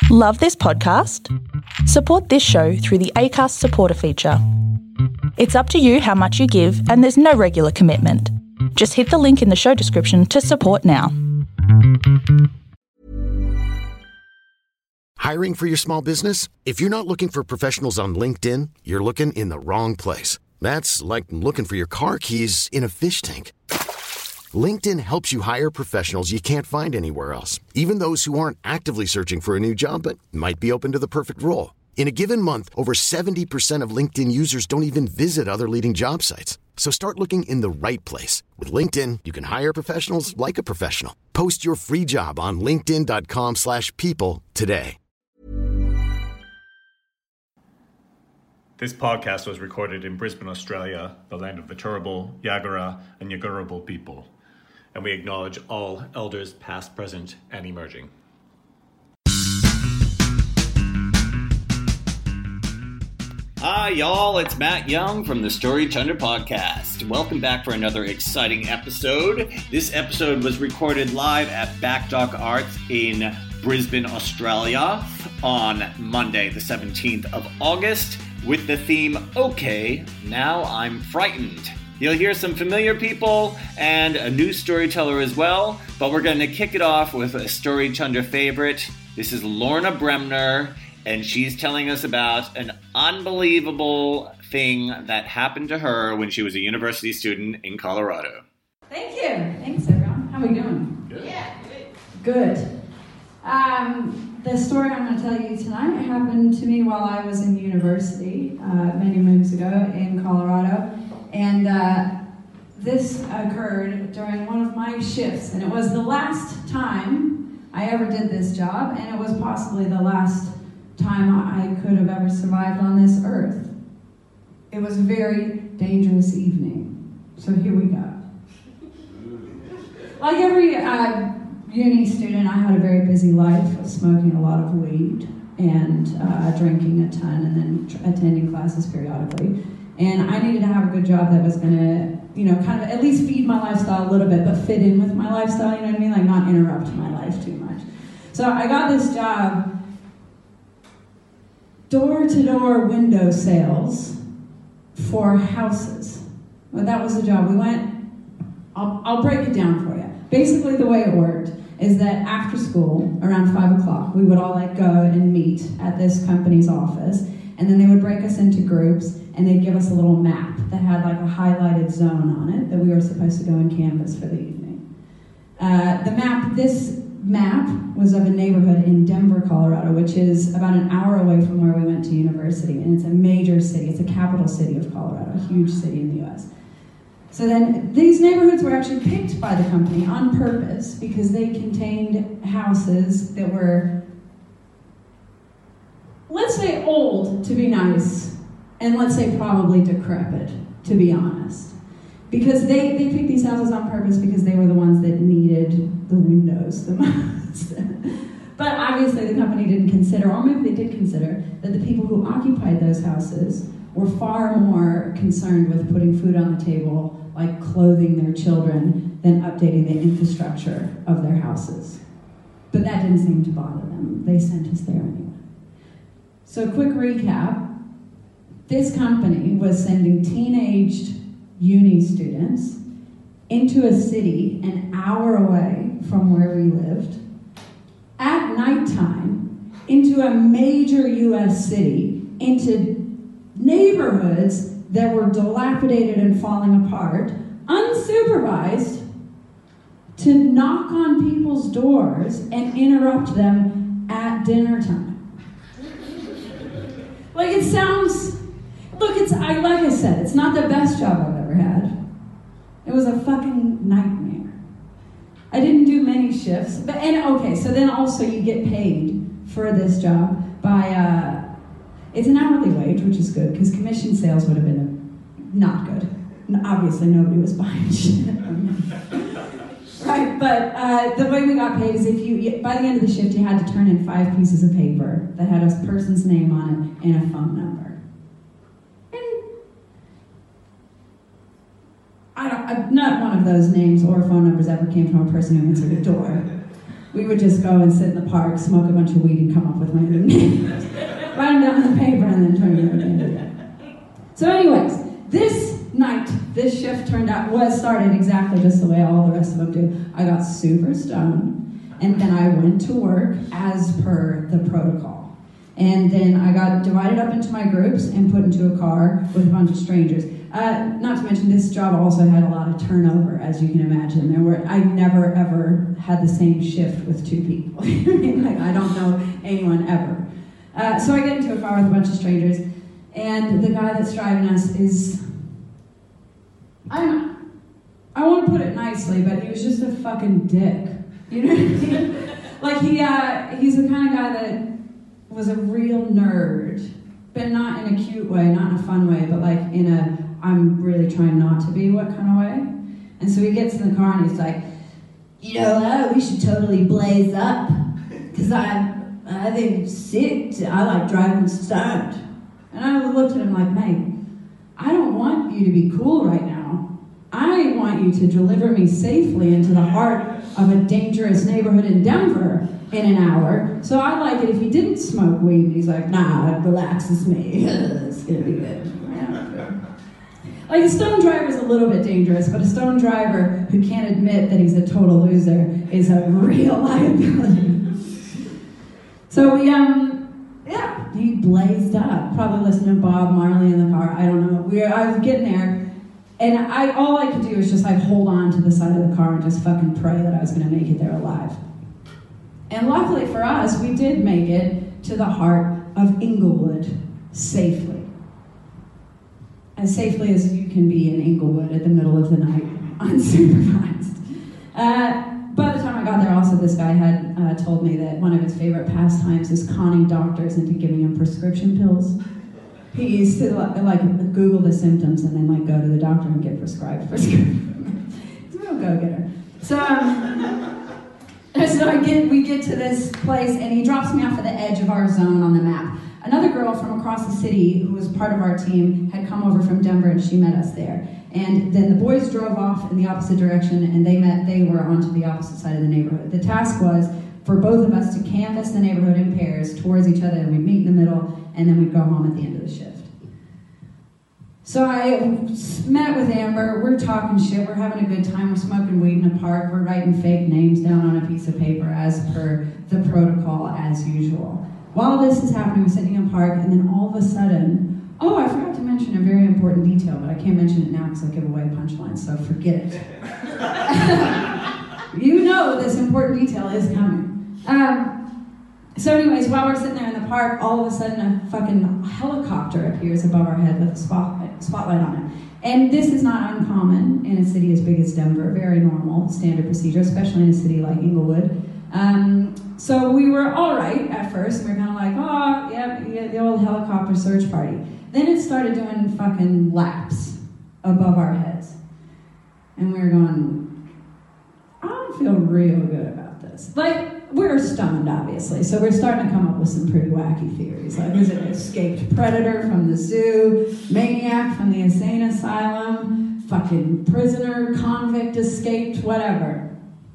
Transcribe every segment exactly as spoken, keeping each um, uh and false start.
Love this podcast? Support this show through the Acast supporter feature. It's up to you how much you give, and there's no regular commitment. Just hit the link in the show description to support now. Hiring for your small business? If you're not looking for professionals on LinkedIn, you're looking in the wrong place. That's like looking for your car keys in a fish tank. LinkedIn helps you hire professionals you can't find anywhere else, even those who aren't actively searching for a new job but might be open to the perfect role. In a given month, over seventy percent of LinkedIn users don't even visit other leading job sites. So start looking in the right place. With LinkedIn, you can hire professionals like a professional. Post your free job on linkedin.com slash people today. This podcast was recorded in Brisbane, Australia, the land of the Turrbal, Yagara, and Yagurrabal people. And we acknowledge all elders past, present, and emerging. Hi, y'all. It's Matt Young from the Story Chunder podcast. Welcome back for another exciting episode. This episode was recorded live at Backdock Arts in Brisbane, Australia on Monday, the seventeenth of August, with the theme, Okay, Now I'm Frightened. You'll hear some familiar people and a new storyteller as well, but we're going to kick it off with a Story Chunder favorite. This is Lorna Bremner, and she's telling us about an unbelievable thing that happened to her when she was a university student in Colorado. Thank you. Thanks, everyone. How are we doing? Good. Yeah, good. Good. Um, the story I'm going to tell you tonight happened to me while I was in university uh, many moons ago in Colorado. And uh, this occurred during one of my shifts. And it was the last time I ever did this job. And it was possibly the last time I could have ever survived on this earth. It was a very dangerous evening. So here we go. Like every uh, uni student, I had a very busy life of smoking a lot of weed and uh, drinking a ton and then tr- attending classes periodically. And I needed to have a good job that was going to, you know, kind of at least feed my lifestyle a little bit, but fit in with my lifestyle, you know what I mean? Like not interrupt my life too much. So I got this job, door-to-door window sales for houses. Well, that was the job. We went, I'll, I'll break it down for you. Basically, the way it worked is that after school, around five o'clock, we would all like go and meet at this company's office, and then they would break us into groups, and they'd give us a little map that had like a highlighted zone on it that we were supposed to go and canvas for the evening. Uh, the map, this map was of a neighborhood in Denver, Colorado, which is about an hour away from where we went to university, and it's a major city. It's a capital city of Colorado, a huge city in the U S. So then these neighborhoods were actually picked by the company on purpose because they contained houses that were, let's say, old to be nice, and let's say probably decrepit, to be honest. Because they, they picked these houses on purpose because they were the ones that needed the windows the most. But obviously the company didn't consider, or maybe they did consider, that the people who occupied those houses were far more concerned with putting food on the table, like clothing their children, than updating the infrastructure of their houses. But that didn't seem to bother them. They sent us there anyway. So quick recap. This company was sending teenaged uni students into a city an hour away from where we lived, at nighttime, into a major U S city, into neighborhoods that were dilapidated and falling apart, unsupervised, to knock on people's doors and interrupt them at dinner time. Like, it sounds, look, it's, I, like I said, it's not the best job I've ever had. It was a fucking nightmare. I didn't do many shifts, but, and okay, so then also you get paid for this job by, uh, it's an hourly wage, which is good, because commission sales would have been a, not good. Obviously, nobody was buying shit. Right, but uh, the way we got paid is if you, by the end of the shift, you had to turn in five pieces of paper that had a person's name on it and a phone number. And I don't, I, not one of those names or phone numbers ever came from a person who answered a door. we would just go and sit in the park, smoke a bunch of weed, and come up with random names. Write them down on the paper and then turn them in. So anyways, this night, this shift turned out, was started exactly just the way all the rest of them do. I got super stoned, and then I went to work as per the protocol. And then I got divided up into my groups and put into a car with a bunch of strangers. Uh, not to mention, this job also had a lot of turnover, as you can imagine. There were I never ever had the same shift with two people. I mean, like, I don't know anyone ever. Uh, so I get into a car with a bunch of strangers, and the guy that's driving us is, I don't know, I won't put it nicely, but he was just a fucking dick. You know what I mean? Like, he, uh, he's the kind of guy that was a real nerd, but not in a cute way, not in a fun way, but like in a, I'm really trying not to be what kind of way. And so he gets in the car and he's like, you know, uh, we should totally blaze up, because I, I think it's sick. To, I like driving stoned. And I looked at him like, mate, I don't want you to be cool right now. I want you to deliver me safely into the heart of a dangerous neighborhood in Denver in an hour. So I'd like it if you didn't smoke weed. And he's like, nah, it relaxes me. It's gonna be good. Yeah. Like, a stone driver is a little bit dangerous, but a stone driver who can't admit that he's a total loser is a real liability. So we, um, yeah, he blazed up. Probably listening to Bob Marley in the car. I don't know. We were, I was getting there, and I all I could do was just like hold on to the side of the car and just fucking pray that I was going to make it there alive. And luckily for us, we did make it to the heart of Inglewood safely. As safely as you can be in Inglewood at the middle of the night, unsupervised. Uh, by the time I got there, also, this guy had uh, told me that one of his favorite pastimes is conning doctors into giving him prescription pills. He used to like Google the symptoms and then like go to the doctor and get prescribed prescription. He's a real go-getter. So, um, so I get, we get to this place, and he drops me off at the edge of our zone on the map. Another girl from across the city who was part of our team had come over from Denver, and she met us there. And then the boys drove off in the opposite direction, and they met. They were onto the opposite side of the neighborhood. The task was for both of us to canvass the neighborhood in pairs towards each other, and we'd meet in the middle, and then we'd go home at the end of the shift. So I met with Amber. We're talking shit. We're having a good time. We're smoking weed in a park. We're writing fake names down on a piece of paper as per the protocol, as usual. While this is happening, we're sitting in a park, and then all of a sudden, oh, I forgot to mention a very important detail, but I can't mention it now because I'll give away punchlines, so forget it. You know this important detail is coming. Um, so anyways, while we're sitting there in the park, all of a sudden a fucking helicopter appears above our head with a spotlight, spotlight on it. And this is not uncommon in a city as big as Denver, very normal, standard procedure, especially in a city like Inglewood. Um, so we were all right at first, and we were kind of like, oh, yeah, yeah, the old helicopter search party. Then it started doing fucking laps above our heads. And we were going, I don't feel real good about this. Like, we were stoned, obviously, so we're starting to come up with some pretty wacky theories. Like, was it an escaped predator from the zoo, maniac from the insane asylum, fucking prisoner, convict escaped, whatever.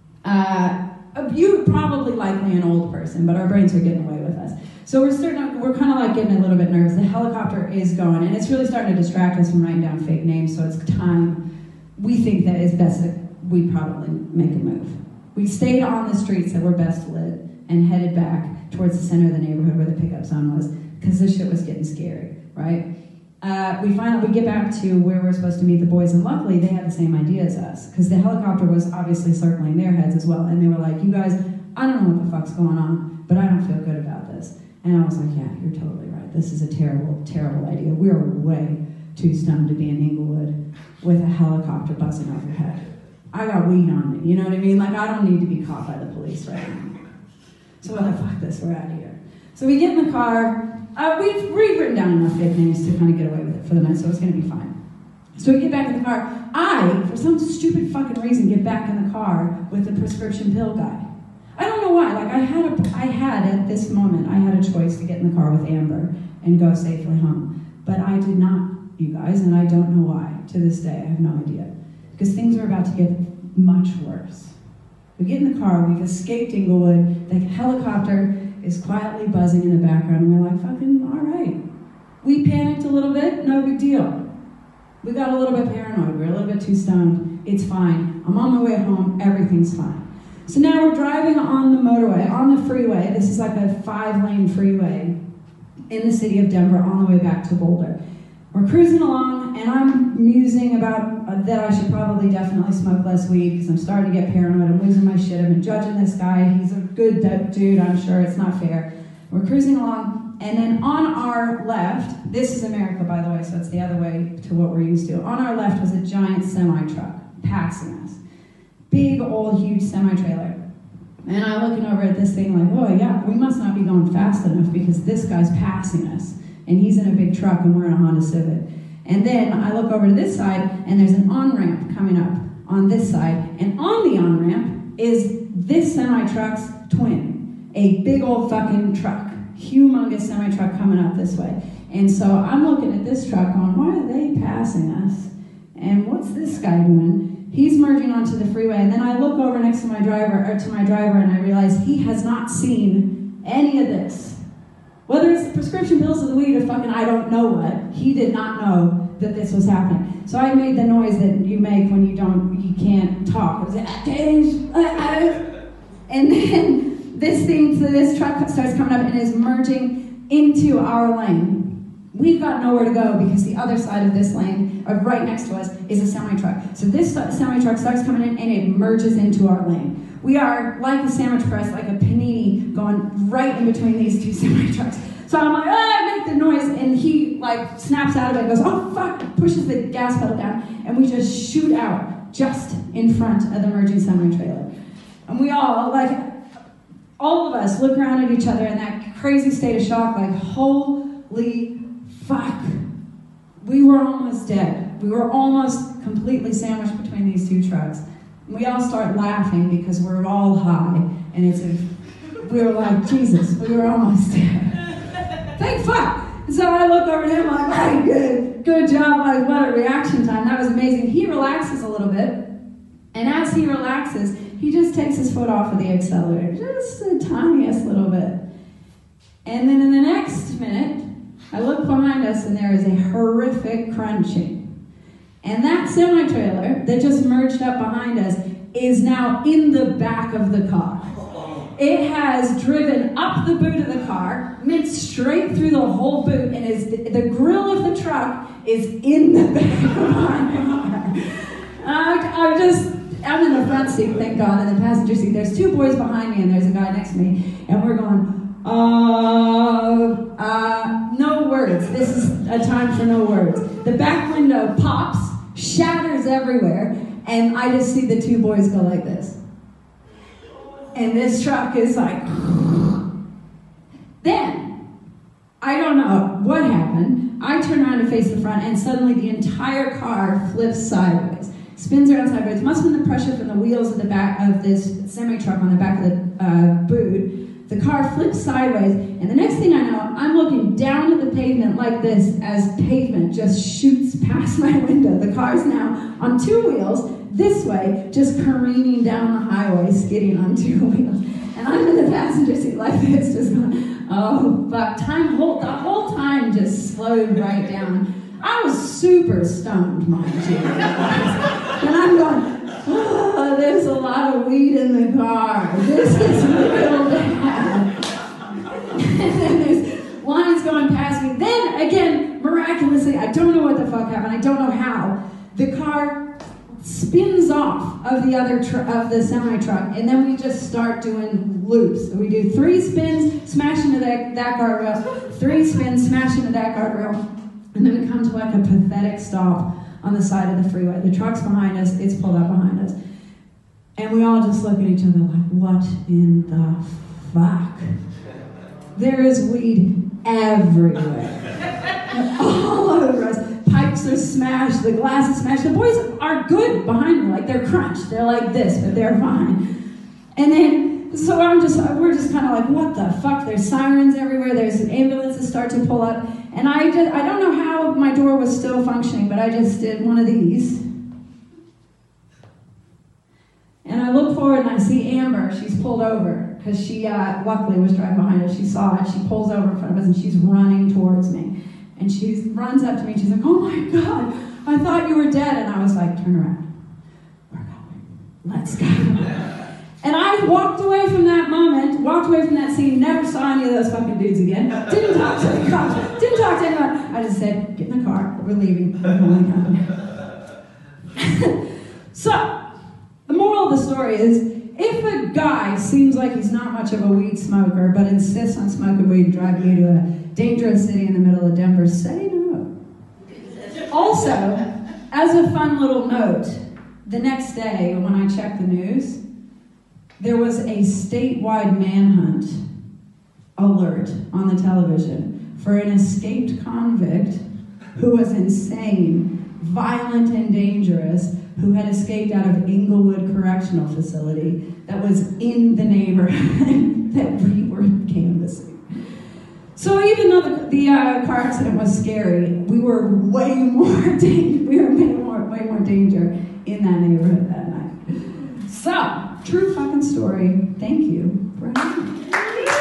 Uh... You probably likely an old person, but our brains are getting away with us. So we're starting to, we're kind of like getting a little bit nervous. The helicopter is going, and it's really starting to distract us from writing down fake names, so it's time. We think that it's best that we probably make a move. We stayed on the streets that were best lit and headed back towards the center of the neighborhood where the pickup zone was, because this shit was getting scary, right? Uh, we finally we get back to where we're supposed to meet the boys, and luckily they had the same idea as us, because the helicopter was obviously circling their heads as well, and they were like, you guys, I don't know what the fuck's going on, but I don't feel good about this. And I was like, yeah, you're totally right. This is a terrible, terrible idea. We are way too stoned to be in Inglewood with a helicopter buzzing overhead. I got weed on me, you know what I mean? Like, I don't need to be caught by the police right now. So we're like, fuck this, we're out of here. So we get in the car. Uh, we've, we've written down enough fake names to kind of get away with it for the night, so it's going to be fine. So we get back in the car. I, for some stupid fucking reason, get back in the car with the prescription pill guy. I don't know why. Like, I had, a, I had at this moment, I had a choice to get in the car with Amber and go safely home. But I did not, you guys, and I don't know why. To this day, I have no idea. Because things are about to get much worse. We get in the car, we've escaped Inglewood, the helicopter is quietly buzzing in the background, and we're like, fucking, all right. We panicked a little bit, no big deal. We got a little bit paranoid, we're a little bit too stoned, it's fine. I'm on my way home, everything's fine. So now we're driving on the motorway, on the freeway. This is like a five-lane freeway in the city of Denver on the way back to Boulder. We're cruising along, and I'm musing about uh, that I should probably definitely smoke less weed because I'm starting to get paranoid. I'm losing my shit. I've been judging this guy. He's a good dude, I'm sure. It's not fair. We're cruising along, and then on our left, this is America, by the way, so it's the other way to what we're used to. On our left was a giant semi-truck passing us. Big, old, huge semi-trailer. And I'm looking over at this thing like, oh yeah, we must not be going fast enough because this guy's passing us. And he's in a big truck and we're in a Honda Civic. And then I look over to this side and there's an on-ramp coming up on this side. And on the on-ramp is this semi-truck's twin. A big old fucking truck. Humongous semi-truck coming up this way. And so I'm looking at this truck going, why are they passing us? And what's this guy doing? He's merging onto the freeway. And then I look over next to my driver, or to my driver, and I realize he has not seen any of this. Whether it's the prescription pills or the weed or fucking I don't know what, he did not know that this was happening. So I made the noise that you make when you don't, you can't talk. It was like, and then this thing, so this truck starts coming up and is merging into our lane. We've got nowhere to go because the other side of this lane, or right next to us, is a semi-truck. So this semi-truck starts coming in and it merges into our lane. We are like a sandwich press, like a panini, going right in between these two semi-trucks. So I'm like, ah, I make the noise, and he like snaps out of it and goes, oh fuck, pushes the gas pedal down, and we just shoot out just in front of the merging semi-trailer. And we all, like, all of us look around at each other in that crazy state of shock, like, holy fuck. We were almost dead. We were almost completely sandwiched between these two trucks. We all start laughing because we're all high, and it's a, we were like, Jesus, we were almost dead. Thank fuck. So I look over to him like, right, good, good job, like what a reaction time. That was amazing. He relaxes a little bit, and as he relaxes, he just takes his foot off of the accelerator, just the tiniest little bit. And then in the next minute, I look behind us, and there is a horrific crunching. And that semi-trailer that just merged up behind us is now in the back of the car. It has driven up the boot of the car, went straight through the whole boot, and is the, the grill of the truck is in the back of our car. I, I'm just, I'm in the front seat, thank God, in the passenger seat. There's two boys behind me, and there's a guy next to me, and we're going, uh, uh, no words. This is a time for no words. The back window pops, shatters everywhere, and I just see the two boys go like this. And this truck is like, then, I don't know what happened. I turn around to face the front, and suddenly the entire car flips sideways, spins around sideways. It must have been the pressure from the wheels at the back of this semi-truck on the back of the uh, boot. The car flips sideways, and the next thing I know, I'm looking down at the pavement like this as pavement just shoots past my window. The car's now on two wheels, this way, just careening down the highway, skidding on two wheels. And I'm in the passenger seat like this, just going, oh, fuck. Time, whole, the whole time just slowed right down. I was super stoned, mind you. And I'm going, oh, there's a lot of weed in the car. This is real bad. And then there's lines going past me. Then, again, miraculously, I don't know what the fuck happened. I don't know how. The car spins off of the other tr- of the semi-truck, and then we just start doing loops. So we do three spins, smash into that, that guardrail, three spins, smash into that guardrail, and then we come to like a pathetic stop on the side of the freeway. The truck's behind us, it's pulled up behind us. And we all just look at each other like, what in the fuck? There is weed everywhere. All over us. Pipes are smashed, the glass is smashed. The boys are good behind me, like they're crunched. They're like this, but they're fine. And then, so I'm just, we're just kind of like, what the fuck? There's sirens everywhere. There's ambulances start to pull up. And I just, I don't know how my door was still functioning, but I just did one of these. And and I look forward and I see Amber. She's pulled over because she uh, luckily was driving behind us. She saw it. She pulls over in front of us and she's running towards me. And she runs up to me and she's like, oh my God, I thought you were dead. And I was like, turn around. We're going. Let's go. And I walked away from that moment, walked away from that scene, never saw any of those fucking dudes again. Didn't talk to the cops, didn't talk to anyone. I just said, get in the car, we're leaving. We're going home. So, the moral of the story is, if a guy seems like he's not much of a weed smoker, but insists on smoking weed and driving you to a dangerous city in the middle of Denver, say no. Also, as a fun little note, the next day when I checked the news, there was a statewide manhunt alert on the television for an escaped convict who was insane, violent, and dangerous, who had escaped out of Inglewood Correctional Facility that was in the neighborhood that we were canvassing. So even though the, the uh, car accident was scary, we were way more danger, we were way more, way more danger in that neighborhood that night. So, true fucking story. Thank you for having me.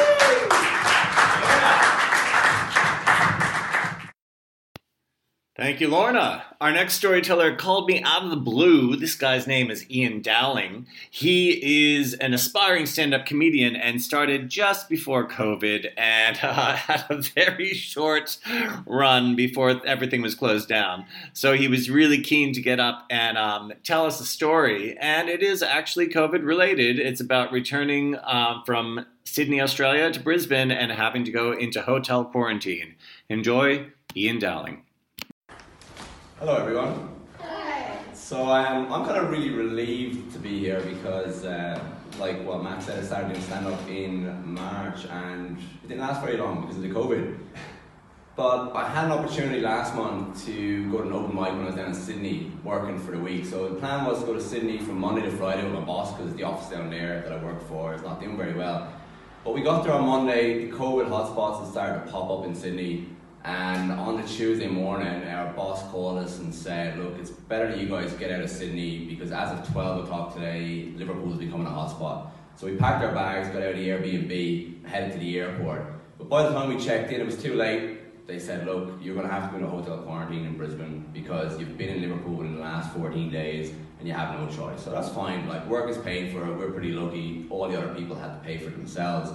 Thank you, Lorna. Our next storyteller called me out of the blue. This guy's name is Ian Dowling. He is an aspiring stand-up comedian and started just before COVID and uh, had a very short run before everything was closed down. So he was really keen to get up and um, tell us a story. And it is actually COVID related. It's about returning um, from Sydney, Australia to Brisbane and having to go into hotel quarantine. Enjoy, Ian Dowling. Hello everyone. Hi. So um, I'm kind of really relieved to be here because, uh, like what Matt said, I started doing stand-up in March and it didn't last very long because of the COVID. But I had an opportunity last month to go to an open mic when I was down in Sydney working for the week. So the plan was to go to Sydney from Monday to Friday with my boss because the office down there that I work for is not doing very well. But we got there on Monday, the COVID hotspots had started to pop up in Sydney. And on the Tuesday morning, our boss called us and said, look, it's better that you guys get out of Sydney because as of twelve o'clock today, Liverpool's becoming a hotspot. So we packed our bags, got out of the Airbnb, headed to the airport. But by the time we checked in, it was too late. They said, look, you're going to have to go into hotel quarantine in Brisbane because you've been in Liverpool in the last fourteen days and you have no choice. So that's fine. Like, work is paid for it. We're pretty lucky. All the other people had to pay for it themselves.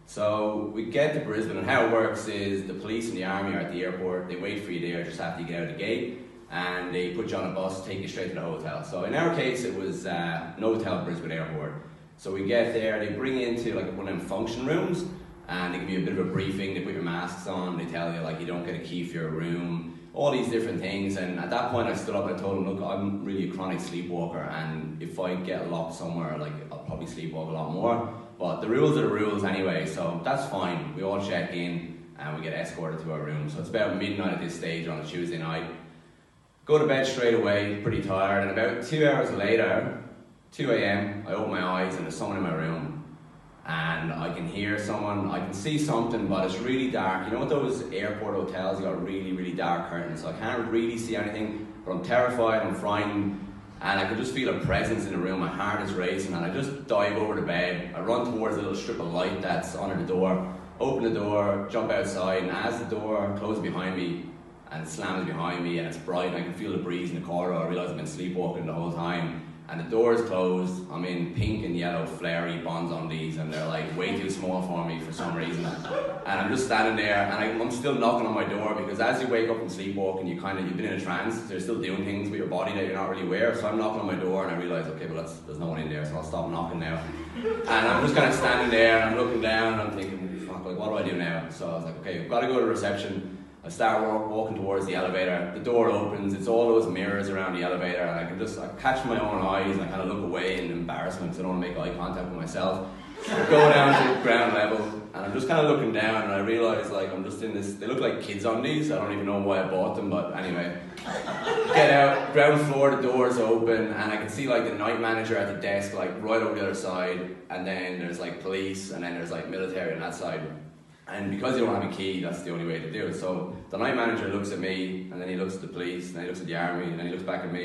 So we get to Brisbane, and how it works is the police and the army are at the airport. They wait for you there just after you get out of the gate, and they put you on a bus, take you straight to the hotel. So in our case, it was uh, Novotel Brisbane Airport. So we get there, they bring you into like one of them function rooms, and they give you a bit of a briefing. They put your masks on, they tell you like you don't get a key for your room, all these different things. And at that point, I stood up and I told them, look, I'm really a chronic sleepwalker, and if I get locked somewhere, like I'll probably sleepwalk a lot more. But the rules are the rules anyway, so that's fine. We all check in and we get escorted to our room. So it's about midnight at this stage on a Tuesday night. Go to bed straight away, pretty tired, and about two hours later, two a.m, I open my eyes and there's someone in my room. And I can hear someone, I can see something, but it's really dark. You know what those airport hotels, you got really, really dark curtains, so I can't really see anything, but I'm terrified, I'm frightened. And I could just feel a presence in the room, my heart is racing, and I just dive over the bed. I run towards a little strip of light that's under the door, open the door, jump outside, and as the door closes behind me, and it slams behind me, and it's bright, and I can feel the breeze in the corridor, I realise I've been sleepwalking the whole time. And the door is closed, I'm in pink and yellow flary bonds on these, and they're like way too small for me for some reason. And I'm just standing there, and I, I'm still knocking on my door, because as you wake up and sleepwalk and you kind of, you've been in a trance, so you're still doing things with your body that you're not really aware of. So I'm knocking on my door, and I realise, okay, well, that's, there's no one in there, so I'll stop knocking now. And I'm just kind of standing there, and I'm looking down, and I'm thinking, fuck, like, what do I do now? So I was like, okay, I've got to go to reception. I start walk, walking towards the elevator, the door opens, it's all those mirrors around the elevator, and I can just I catch my own eyes and I kind of look away in embarrassment because I don't want to make eye contact with myself. I go down to ground level, and I'm just kind of looking down, and I realise like I'm just in this, they look like kids undies, I don't even know why I bought them, but anyway. Get out, ground floor, the doors open, and I can see like the night manager at the desk like right over the other side, and then there's like police, and then there's like military on that side. And because you don't have a key, that's the only way to do it. So the night manager looks at me, and then he looks at the police, and then he looks at the army, and then he looks back at me,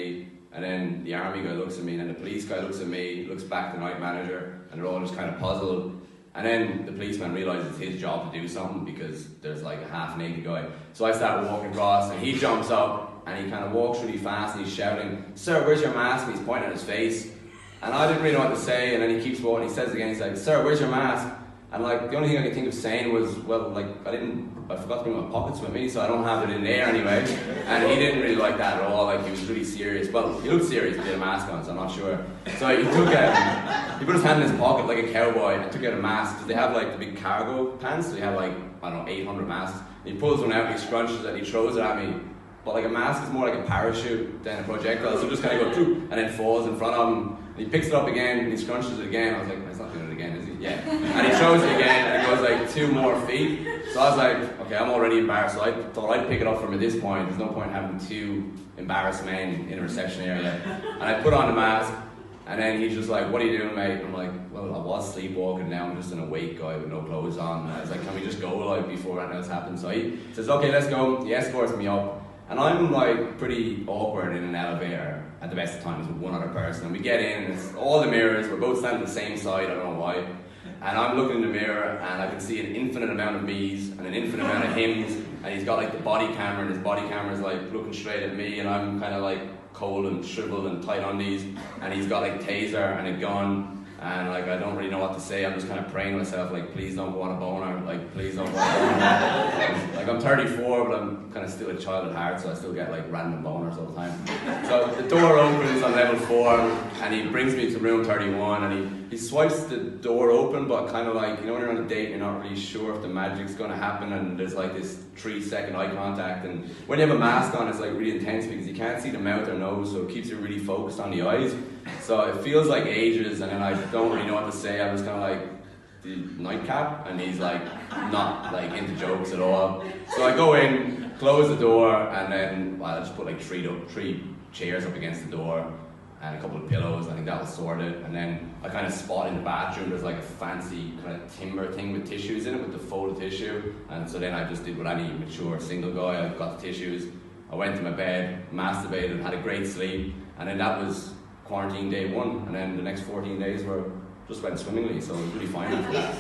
And then the army guy looks at me, and then the police guy looks at me, looks back to the night manager, and they're all just kind of puzzled. And then the policeman realises it's his job to do something because there's like a half naked guy. So I start walking across, and he jumps up, and he kind of walks really fast, and he's shouting, "Sir, where's your mask?" And he's pointing at his face. And I didn't really know what to say, and then he keeps walking, he says it again, he's like, "Sir, where's your mask?" And like, the only thing I could think of saying was, well, like, I didn't, I forgot to bring my pockets with me, so I don't have it in there anyway. And he didn't really like that at all, like, he was really serious. Well, he looked serious, he had a mask on, so I'm not sure. So he took a, he put his hand in his pocket like a cowboy and took out a mask, because they have like the big cargo pants, so they have like, I don't know, eight hundred masks. And he pulls one out, and he scrunches it, and he throws it at me. But like a mask is more like a parachute than a projectile, so it just kind of goes, and then falls in front of him. And he picks it up again, and he scrunches it again. I was like, he's not doing it again, is he? Yeah. And he throws it again, and it goes like two more feet. So I was like, okay, I'm already embarrassed. So I thought I'd pick it up from at this point. There's no point having two embarrassed men in a reception area. And I put on the mask, and then he's just like, "What are you doing, mate?" I'm like, "Well, I was sleepwalking, now I'm just an awake guy with no clothes on." And I was like, "Can we just go like before anything else happens?" So he says, "Okay, let's go." He escorts me up. And I'm like pretty awkward in an elevator at the best of times with one other person. And we get in, and it's all the mirrors, we're both standing on the same side, I don't know why. And I'm looking in the mirror, and I can see an infinite amount of me's and an infinite amount of hims. And he's got like the body camera, and his body camera's like looking straight at me, and I'm kind of like cold and shriveled and tight on these. And he's got like taser and a gun. And like, I don't really know what to say. I'm just kind of praying to myself, like, please don't go on a boner. Like, please don't go on a boner. Like, I'm thirty-four, but I'm kind of still a child at heart, so I still get like random boners all the time. So the door opens on level four, and he brings me to room thirty-one, and he, he swipes the door open, but kind of like, you know, when you're on a date, you're not really sure if the magic's going to happen, and there's like this three second eye contact. And when you have a mask on, it's like really intense because you can't see the mouth or nose, so it keeps you really focused on the eyes. So it feels like ages, and then I don't really know what to say. I'm just kind of like, the nightcap, and he's like not like into jokes at all. So I go in, close the door, and then well, I just put like three three chairs up against the door and a couple of pillows. I think that will sort it. And then I kind of spot in the bathroom there's like a fancy kind of timber thing with tissues in it, with the folded tissue. And so then I just did what any mature single guy. I got the tissues. I went to my bed, masturbated, had a great sleep, and then that was quarantine day one, and then the next fourteen days were just went swimmingly, so it was really fine after that.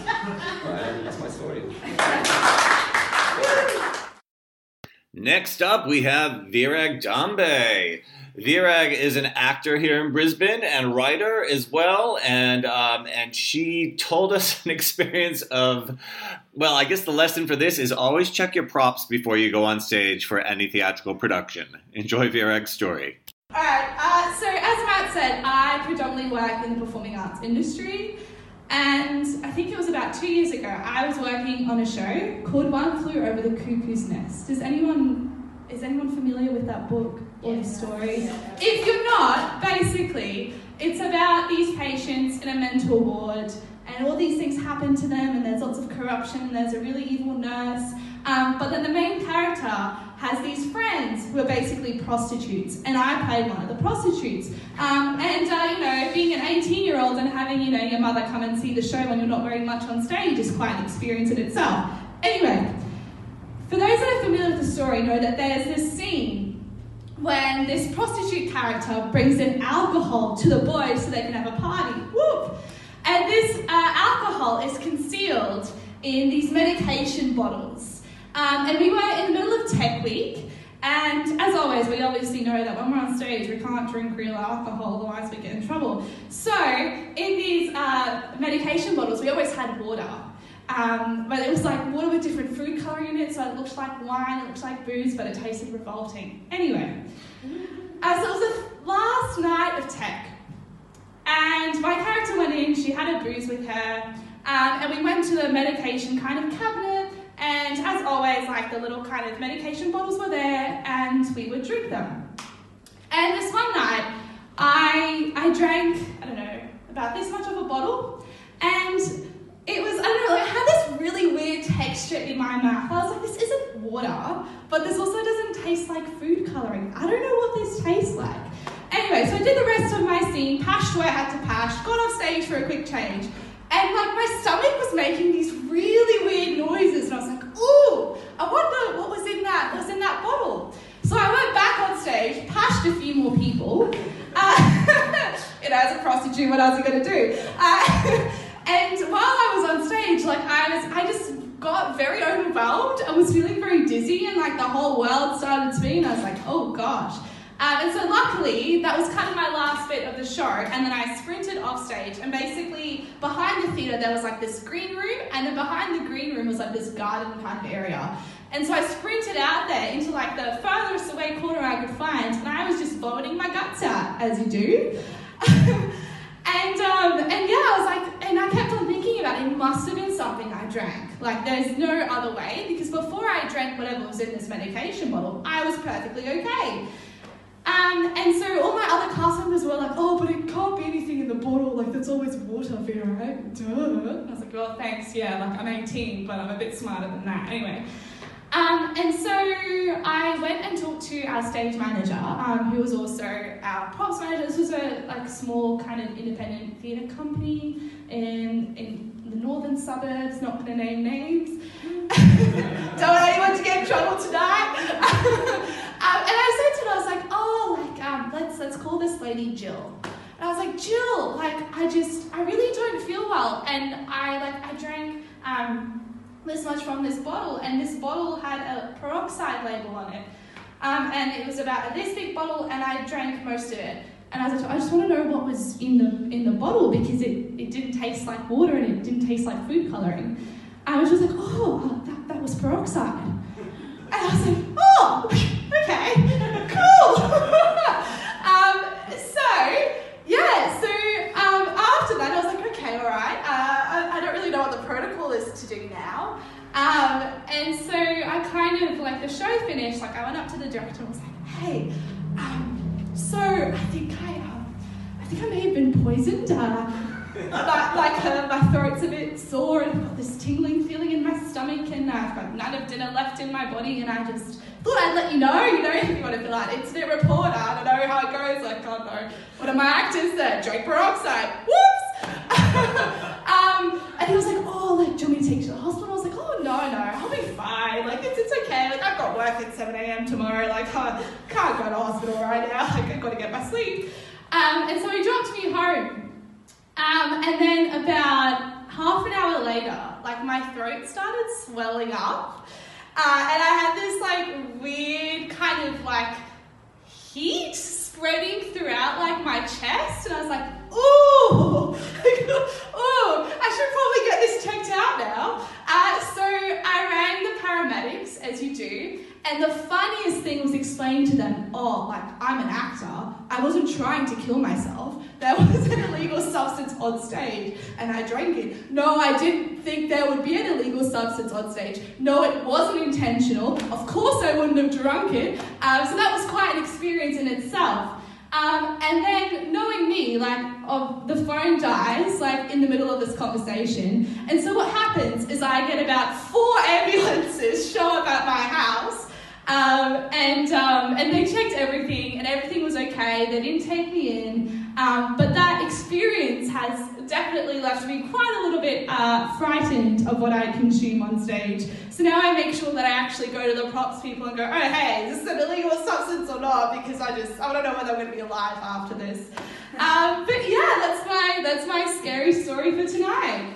Uh, that's my story. Next up, we have Virag Dambe. Virag is an actor here in Brisbane and writer as well, and um, and she told us an experience of, well, I guess the lesson for this is always check your props before you go on stage for any theatrical production. Enjoy Virag's story. Alright, uh, so as Matt said, I predominantly work in the performing arts industry, and I think it was about two years ago, I was working on a show called One Flew Over the Cuckoo's Nest. Does anyone, is anyone familiar with that book or the story? Yeah. If you're not, basically, it's about these patients in a mental ward, and all these things happen to them, and there's lots of corruption, and there's a really evil nurse, um, but then the main character has these friends who are basically prostitutes, and I played one of the prostitutes. Um, and, uh, you know, being an eighteen-year-old and having, you know, your mother come and see the show when you're not very much on stage is quite an experience in itself. Anyway, for those that are familiar with the story know that there's this scene when this prostitute character brings in alcohol to the boys so they can have a party. Whoop! And this uh, alcohol is concealed in these medication bottles. Um, and we were in the middle of Tech Week, and as always, we obviously know that when we're on stage, we can't drink real alcohol, otherwise we get in trouble. So, in these uh, medication bottles, we always had water. Um, but it was like water with different food colouring in it, so it looked like wine, it looked like booze, but it tasted revolting. Anyway, uh, so it was the last night of Tech, and my character went in, she had a booze with her, um, and we went to the medication kind of cabinet. And as always, like the little kind of medication bottles were there, and we would drink them. And this one night, I I drank, I don't know, about this much of a bottle, and it was, I don't know, it had this really weird texture in my mouth. I was like, this isn't water, but this also doesn't taste like food colouring. I don't know what this tastes like. Anyway, so I did the rest of my scene, pashed where I had to pash, got off stage for a quick change, and like my stomach was making these really weird noises, and I was like, ooh, I wonder what was in that, what was in that bottle. So I went back on stage, pashed a few more people, a prostitute, what else are you going to do? Uh, and while I was on stage, like I was, I just got very overwhelmed. I was feeling very dizzy, and like the whole world started spinning. I was like, oh gosh. Um, and so luckily, that was kind of my last bit of the show, and then I sprinted off stage, and basically behind the theatre there was like this green room, and then behind the green room was like this garden kind of area. And so I sprinted out there into like the furthest away corner I could find, and I was just vomiting my guts out, as you do. and um, and yeah, I was like, and I kept on thinking about it, it must have been something I drank. Like there's no other way, because before I drank whatever was in this medication bottle, I was perfectly okay. Um, and so all my other cast members were like, oh, but it can't be anything in the bottle, like there's always water, Vera, right? Duh. And I was like, well, thanks, yeah, like I'm eighteen, but I'm a bit smarter than that. Anyway. Um, and so I went and talked to our stage manager, um, who was also our props manager. This was a like small kind of independent theatre company in, in the northern suburbs, not going to name names. Don't want anyone to get in trouble tonight. um, and I said to her, I was like, oh, like, um, let's let's call this lady Jill. And I was like, Jill, like, I just, I really don't feel well. And I, like, I drank um, this much from this bottle, and this bottle had a peroxide label on it. Um, and it was about this big bottle, and I drank most of it. And I was like, I just want to know what was in the in the bottle, because it, it didn't taste like water, and it didn't taste like food colouring. And she was like, oh, that, that was peroxide. And I was like, oh, okay, cool. um, so, yeah, so um, after that, I was like, okay, all right. Uh, I, I don't really know what the protocol is to do now. Um, and so I kind of, like, the show finished, like, I went up to the director and was like, hey, um, so I think I, um, I think I may have been poisoned. Uh, like, like uh, my throat's a bit sore, and I've got this tingling feeling in my stomach, and uh, I've got none of dinner left in my body, and I just thought I'd let you know, you know, if you want to be like incident reporter, I don't know how it goes, like, I don't know, one of my actors said, drink peroxide, whoops! um, and he was like, oh, like, do you want me to take you to the hospital? I was like, oh, no, no, I'll be fine, like, it's, it's okay, like, I've got work at seven a.m. tomorrow, like, I can't go to hospital right now, like, I've got to get my sleep. Um, and so he dropped me home. Um, and then about half an hour later, like my throat started swelling up, uh, and I had this like weird kind of like heat spreading throughout like my chest, and I was like, ooh, ooh, I should probably get this checked out now. Uh, so I rang the paramedics, as you do, and the funniest thing was explaining to them, oh, like, I'm an actor, I wasn't trying to kill myself, there was an illegal substance on stage, and I drank it. No, I didn't think there would be an illegal substance on stage. No, it wasn't intentional. Of course I wouldn't have drunk it. Um, so that was quite an experience in itself. Um, and then, knowing me, like, of the phone dies, like, in the middle of this conversation. And so what happens is I get about four ambulances show up at my house. Um, and um, and they checked everything, and everything was okay. They didn't take me in. Um, but that experience has definitely left me quite a little bit uh, frightened of what I consume on stage. So now I make sure that I actually go to the props people and go, oh, hey, is this an illegal substance or not? Because I just, I don't know whether I'm going to be alive after this. Um, but yeah, that's my, that's my scary story for tonight.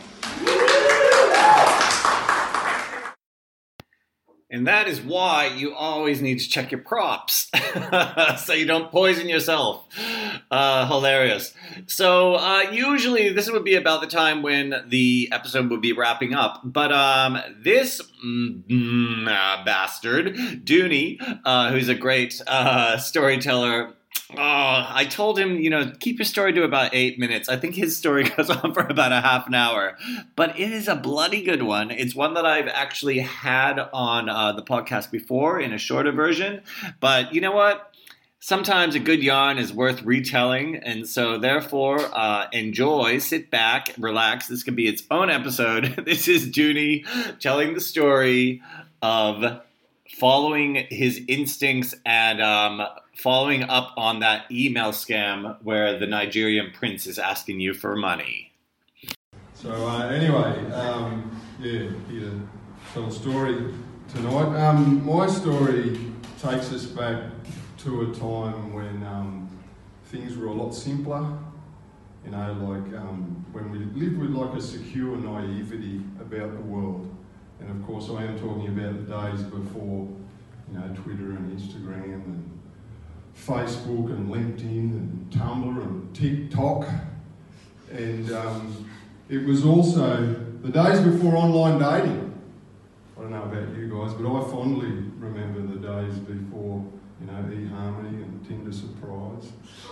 And that is why you always need to check your props so you don't poison yourself. Uh, hilarious. So uh, usually this would be about the time when the episode would be wrapping up. But um, this mm, mm, uh, bastard, Dooney, uh, who's a great uh, storyteller, Oh, I told him, you know, keep your story to about eight minutes. I think his story goes on for about a half an hour. But it is a bloody good one. It's one that I've actually had on uh, the podcast before in a shorter version. But you know what? Sometimes a good yarn is worth retelling. And so therefore, uh, enjoy, sit back, relax. This could be its own episode. This is Dooney telling the story of following his instincts and um, following up on that email scam where the Nigerian prince is asking you for money. So uh, anyway, um, yeah, here to tell a story tonight. Um, my story takes us back to a time when um, things were a lot simpler. You know, like um, when we live with like a secure naivety about the world. And of course I am talking about the days before, you know, Twitter and Instagram and Facebook and LinkedIn and Tumblr and TikTok. And um, it was also the days before online dating. I don't know about you guys, but I fondly remember the days before, you know, eHarmony and Tinder Surprise.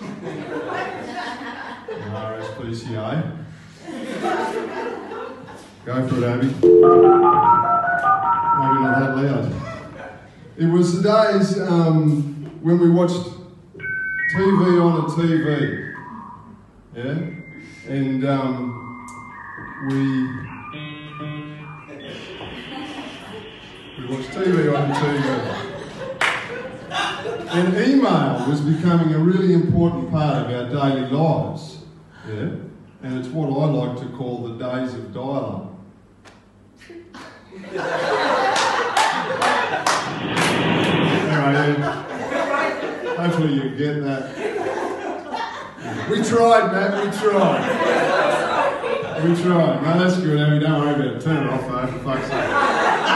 And R S P C A. Go for it, Abby. Maybe not that loud. It was the days um, when we watched T V on a T V. Yeah? And um, we... We watched T V on T V. And email was becoming a really important part of our daily lives. Yeah? And it's what I like to call the days of dial-up. Anyway, hopefully you get that. We tried, Matt, we tried. We tried. No, that's good, Abby, don't worry about it. Turn it off, though, for fuck's sake.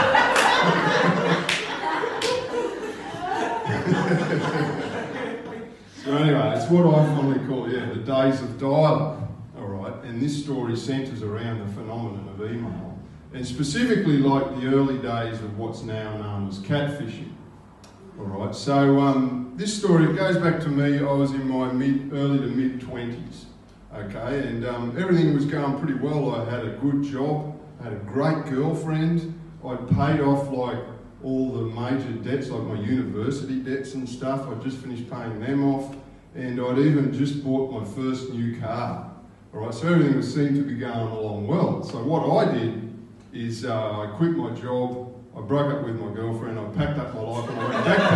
So anyway, it's what I fondly call, yeah, the days of dial-up, all right? And this story centres around the phenomenon of email, and specifically like the early days of what's now known as catfishing, all right? So um, this story, it goes back to me, I was in my mid, early to mid-twenties, okay? And um, everything was going pretty well. I had a good job, I had a great girlfriend, I'd paid off like all the major debts, like my university debts and stuff. I'd just finished paying them off, and I'd even just bought my first new car. All right, so everything seemed to be going along well. So what I did is uh, I quit my job, I broke up with my girlfriend, I packed up my life and I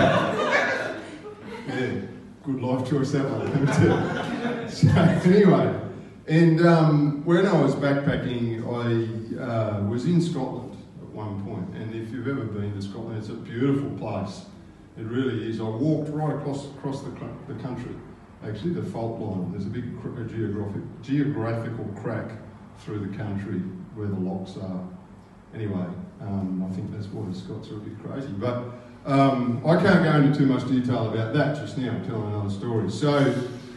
went backpacking. Yeah, good life choice that one, let me tell you. So anyway, and um, when I was backpacking, I uh, was in Scotland one point, and if you've ever been to Scotland, it's a beautiful place. It really is. I walked right across across the, the country, actually the fault line. There's a big a geographic, geographical crack through the country where the locks are. Anyway, um, I think that's why the Scots are a bit crazy, but um, I can't go into too much detail about that just now. I'm telling another story. So,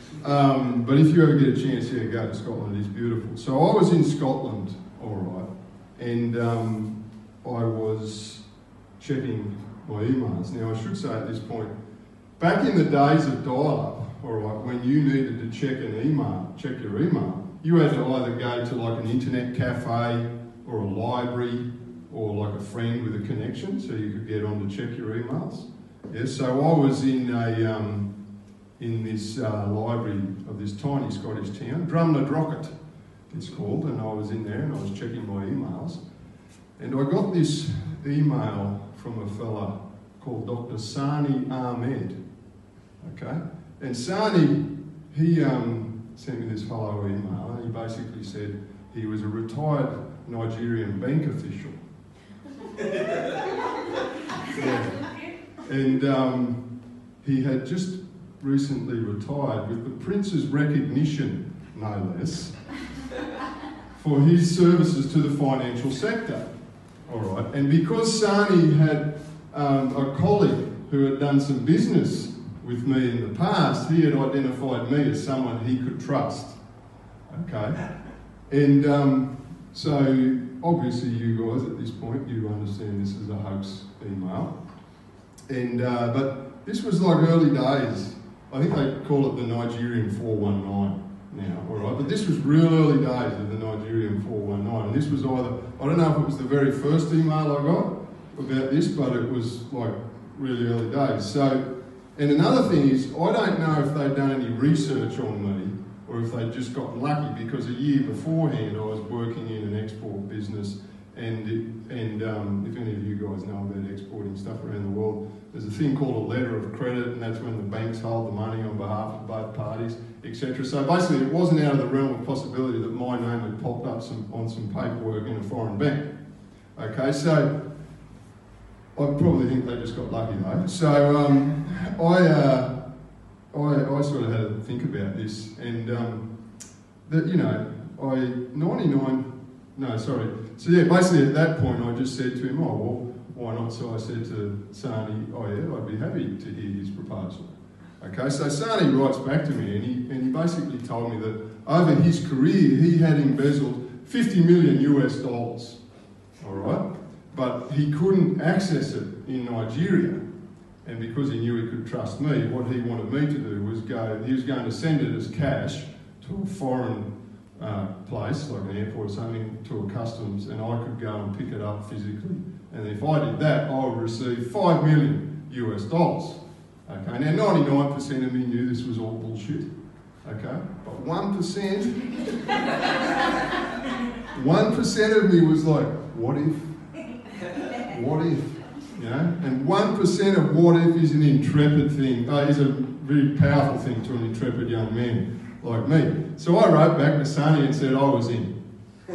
um, but if you ever get a chance here to go to Scotland, it's beautiful. So I was in Scotland, all right, and um, I was checking my emails. Now, I should say at this point, back in the days of dial-up, all right, when you needed to check an email, check your email, you had to either go to like an internet cafe or a library or like a friend with a connection so you could get on to check your emails. Yeah, so I was in a um, in this uh, library of this tiny Scottish town, Drumnadrochit it's called, and I was in there and I was checking my emails. And I got this email from a fella called Doctor Sani Ahmed, okay? And Sani, he um, sent me this hello email, and he basically said he was a retired Nigerian bank official. Yeah. And um, he had just recently retired with the Prince's recognition, no less, for his services to the financial sector. All right, and because Sani had um, a colleague who had done some business with me in the past, he had identified me as someone he could trust. Okay, and um, so obviously you guys at this point, you understand this is a hoax email. And uh, but this was like early days. I think they call it the Nigerian four one nine now, all right? But this was real early days of the Nigerian four one nine, and this was either, I don't know if it was the very first email I got about this, but it was like really early days. So, and another thing is, I don't know if they'd done any research on me or if they'd just gotten lucky, because a year beforehand I was working in an export business, and it, and um, if any of you guys know about exporting stuff around the world, there's a thing called a letter of credit, and that's when the banks hold the money on behalf of both parties, et cetera. So basically it wasn't out of the realm of possibility that my name had popped up some, on some paperwork in a foreign bank. Okay, so I probably think they just got lucky though. So um, I, uh, I, I sort of had to think about this, and um, that, you know, I, ninety-nine, no, sorry. So yeah, basically at that point I just said to him, oh, well, why not? So I said to Sani, oh yeah, I'd be happy to hear his proposal. Okay, so Sani writes back to me and he, and he basically told me that over his career he had embezzled fifty million US dollars, all right? But he couldn't access it in Nigeria. And because he knew he could trust me, what he wanted me to do was go, he was going to send it as cash to a foreign uh, place, like an airport or something, to a customs, and I could go and pick it up physically. And if I did that, I would receive five million US dollars. Okay, now ninety-nine percent of me knew this was all bullshit. Okay, but one percent, one percent of me was like, what if? What if? You know, and one percent of what if is an intrepid thing, uh, is a very powerful thing to an intrepid young man like me. So I wrote back to Sani and said I was in.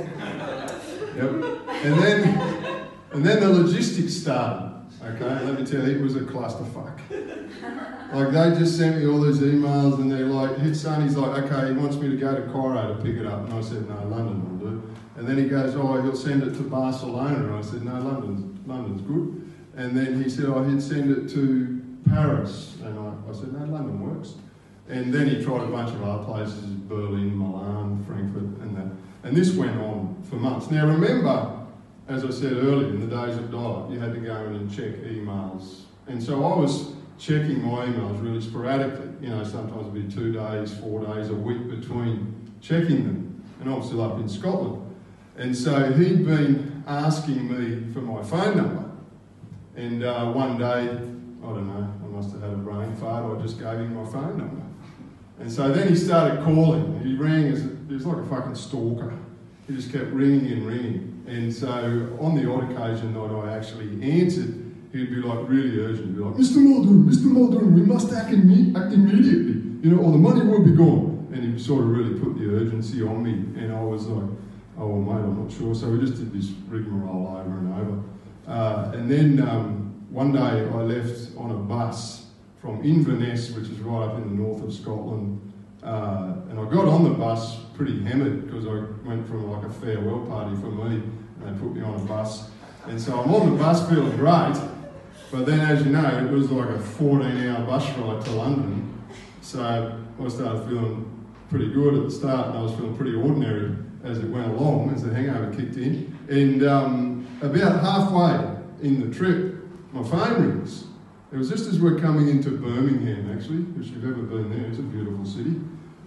Yep. And then, and then the logistics started. Okay, let me tell you, it was a clusterfuck. Like they just sent me all these emails and they're like, hit Sani's like, okay, he wants me to go to Cairo to pick it up. And I said, no, London will do. And then he goes, oh, he'll send it to Barcelona. And I said, no, London's, London's good. And then he said, oh, he'd send it to Paris. And I, I said, no, London works. And then he tried a bunch of other places, Berlin, Milan, Frankfurt, and that. And this went on for months. Now remember, as I said earlier, in the days of dial-up, you had to go in and check emails. And so I was checking my emails really sporadically. You know, sometimes it'd be two days, four days, a week between checking them. And I was still up in Scotland. And so he'd been asking me for my phone number. And uh, one day, I don't know, I must have had a brain fart, I just gave him my phone number. And so then he started calling. He rang, as he was like a fucking stalker. He just kept ringing and ringing. And so on the odd occasion that I actually answered, he'd be like really urgent. He'd be like, Mister Muldoon, Mister Muldoon, we must act, imme- act immediately, you know, or the money will be gone. And he sort of really put the urgency on me. And I was like, oh, well, mate, I'm not sure. So we just did this rigmarole over and over. Uh, and then um, one day I left on a bus from Inverness, which is right up in the north of Scotland, uh, and I got on the bus pretty hammered because I went from like a farewell party for me, and they put me on a bus. And so I'm on the bus feeling great, but then as you know, it was like a fourteen hour bus ride to London. So I started feeling pretty good at the start, and I was feeling pretty ordinary as it went along, as the hangover kicked in. And um, about halfway in the trip, my phone rings. It was just as we're coming into Birmingham, actually, if you've ever been there. It's a beautiful city.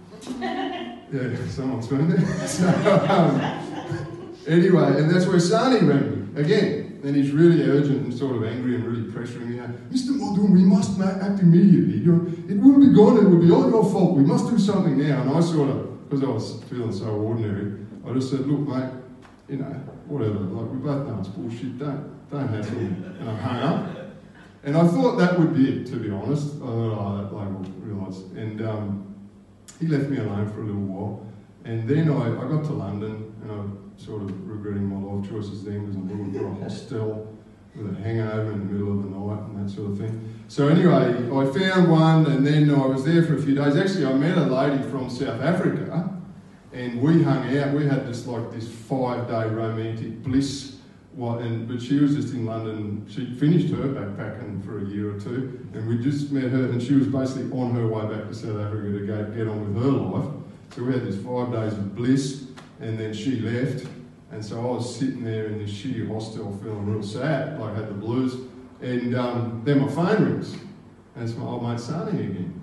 Yeah, someone's been there. So, um, anyway, and that's where Sani rang me again. And he's really urgent and sort of angry and really pressuring me. Mister Muldoon, we must act immediately. You know, it will be gone. It will be all your fault. We must do something now. And I sort of, because I was feeling so ordinary, I just said, look, mate, you know, whatever. Like we both know it's bullshit. Don't, don't hassle me. And I hung up. And I thought that would be it, to be honest. I thought, oh, that bloke will realise. And um, he left me alone for a little while. And then I, I got to London, and I'm sort of regretting my life choices then, because I'm looking for a hostel with a hangover in the middle of the night and that sort of thing. So anyway, I found one, and then I was there for a few days. Actually, I met a lady from South Africa, and we hung out. We had this like this five-day romantic bliss. What, and, but she was just in London. She finished her backpacking for a year or two, and we just met her, and she was basically on her way back to South Africa to go get on with her life. So we had this five days of bliss, and then she left, and so I was sitting there in this shitty hostel feeling real sad, like I had the blues, and um, then my phone rings, and it's my old mate Sani again.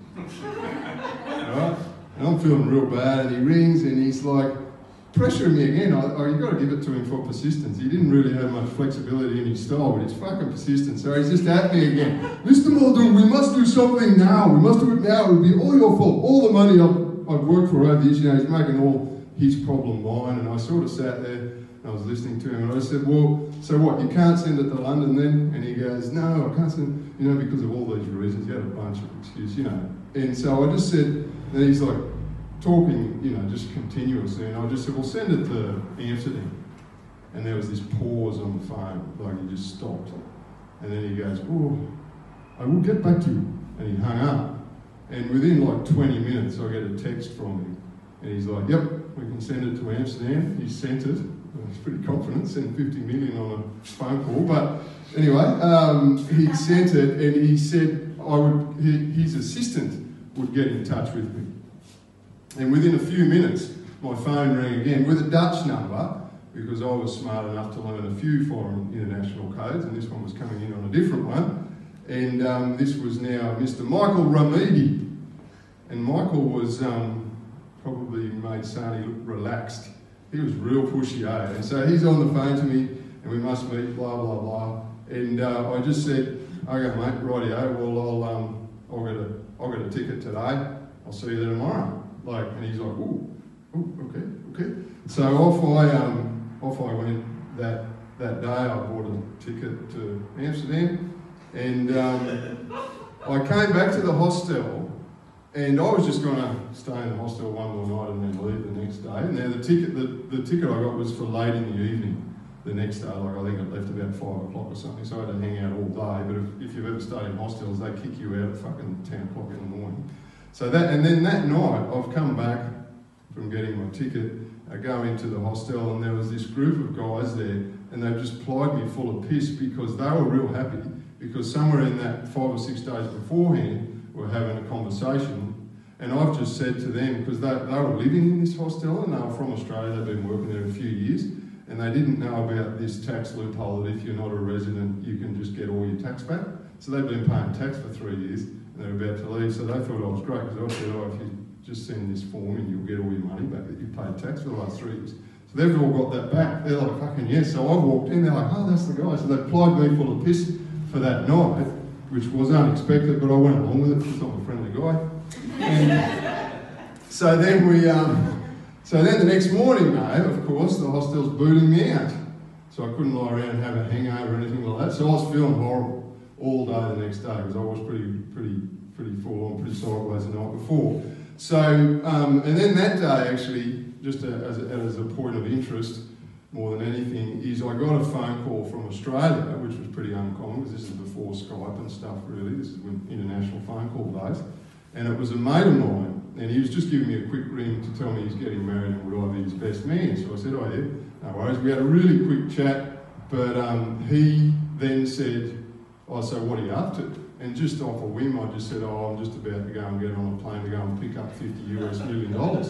Right? And I'm feeling real bad, and he rings, and he's like, pressuring me again. I, I, you've got to give it to him for persistence. He didn't really have much flexibility in his style, but it's fucking persistent. So he's just at me again. Mister Muldoon, we must do something now. We must do it now. It will be all your fault. All the money I've, I've worked for over the years, you know, he's making all his problem mine. And I sort of sat there and I was listening to him, and I said, well, so what, you can't send it to London then? And he goes, no, I can't send, you know, because of all these reasons. He had a bunch of excuses, you know. And so I just said, and he's like, talking, you know, just continuously, and I just said, well, send it to Amsterdam. And there was this pause on the phone, like he just stopped. And then he goes, oh, I will get back to you. And he hung up. And within like twenty minutes, I get a text from him. And he's like, yep, we can send it to Amsterdam. He sent it. He's pretty confident, sent fifty million on a phone call. But anyway, um, he sent it, and he said I would. He, his assistant would get in touch with me. And within a few minutes, my phone rang again with a Dutch number, because I was smart enough to learn a few foreign international codes, and this one was coming in on a different one. And um, this was now Mister Michael Ramidi. And Michael was um, probably made Sani look relaxed. He was real pushy, eh? And so he's on the phone to me, and we must meet, blah, blah, blah. And uh, I just said, okay, mate, rightio, well, I'll, um, I'll, get a, I'll get a ticket today. I'll see you there tomorrow. Like, and he's like, ooh, ooh, okay, okay. So off I, um, off I went that, that day. I bought a ticket to Amsterdam. And um, I came back to the hostel, and I was just going to stay in the hostel one more night and then leave the next day. And now the ticket, the, the ticket I got was for late in the evening the next day. Like I think it left about five o'clock or something, so I had to hang out all day. But if, if you've ever stayed in hostels, they kick you out at fucking ten o'clock in the morning. So that, and then that night I've come back from getting my ticket. I go into the hostel, and there was this group of guys there, and they just plied me full of piss because they were real happy. Because somewhere in that five or six days beforehand, we were having a conversation, and I've just said to them, because they, they were living in this hostel, and they were from Australia, they've been working there a few years, and they didn't know about this tax loophole that if you're not a resident, you can just get all your tax back. So they've been paying tax for three years, and they're about to leave, so they thought I was great, because I said, oh, if you just send this form and you'll get all your money back that you paid tax for the last three years. So they've all got that back. They're like, fucking yes. So I walked in, they're like, oh, that's the guy. So they plied me full of piss for that night, which was unexpected, but I went along with it because I'm a friendly guy. And so then we, um, so then the next morning, mate, of course, the hostel's booting me out. So I couldn't lie around and have a hangover or anything like that. So I was feeling horrible all day the next day because I was pretty, pretty, pretty full on, pretty sideways the night before. So, um, and then that day actually, just a, as, a, as a point of interest, more than anything, is I got a phone call from Australia, which was pretty uncommon because this is before Skype and stuff really, this is when international phone call days, and it was a mate of mine, and he was just giving me a quick ring to tell me he's getting married and would I be his best man. So I said, oh yeah, no worries. We had a really quick chat, but um, he then said, oh, so what are you up to? And just off a whim, I just said, oh, I'm just about to go and get on a plane to go and pick up fifty US million dollars.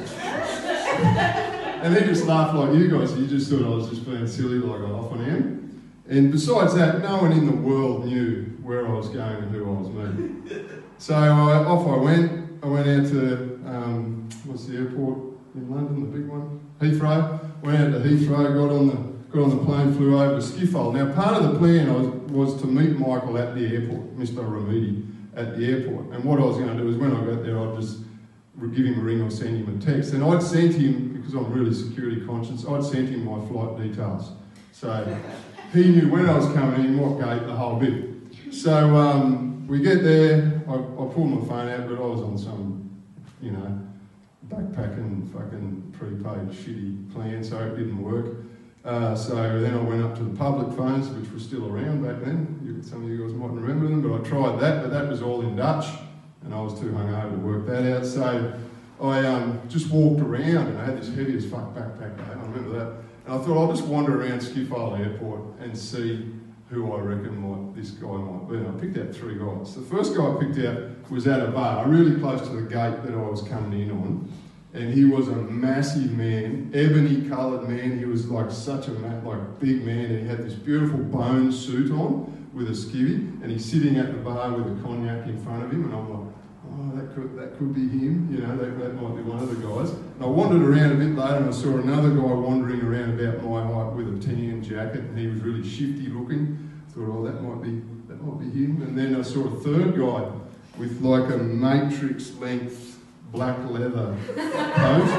And they just laughed like you guys. You just thought I was just being silly like I often am. And besides that, no one in the world knew where I was going and who I was meeting. So I, off I went. I went out to, um, what's the airport in London, the big one? Heathrow. Went out to Heathrow, got on the got on the plane, flew over to Schiphol. Now, part of the plan was, was to meet Michael at the airport, Mister Ramidi, at the airport. And what I was going to do is when I got there, I'd just give him a ring or send him a text. And I'd sent him, because I'm really security conscious, I'd sent him my flight details. So he knew when I was coming in, what gate, the whole bit. So um, we get there, I, I pulled my phone out, but I was on some, you know, backpacking, fucking prepaid shitty plan, so it didn't work. Uh, so then I went up to the public phones, which were still around back then. You, some of you guys mightn't remember them, but I tried that, but that was all in Dutch, and I was too hungover to work that out. So I um, just walked around, and I had this heavy as fuck backpack, I remember that. And I thought I'll just wander around Schiphol Airport and see who I reckon might, this guy might be. And I picked out three guys. The first guy I picked out was at a bar, really close to the gate that I was coming in on. And he was a massive man, ebony coloured man. He was like such a like big man, and he had this beautiful bone suit on with a skivvy, and he's sitting at the bar with a cognac in front of him, and I'm like, oh, that could that could be him, you know, that, that might be one of the guys. And I wandered around a bit later, and I saw another guy wandering around about my height with a tan jacket, and he was really shifty looking. I thought, oh, that might be that might be him. And then I saw a third guy with like a matrix length black leather coat,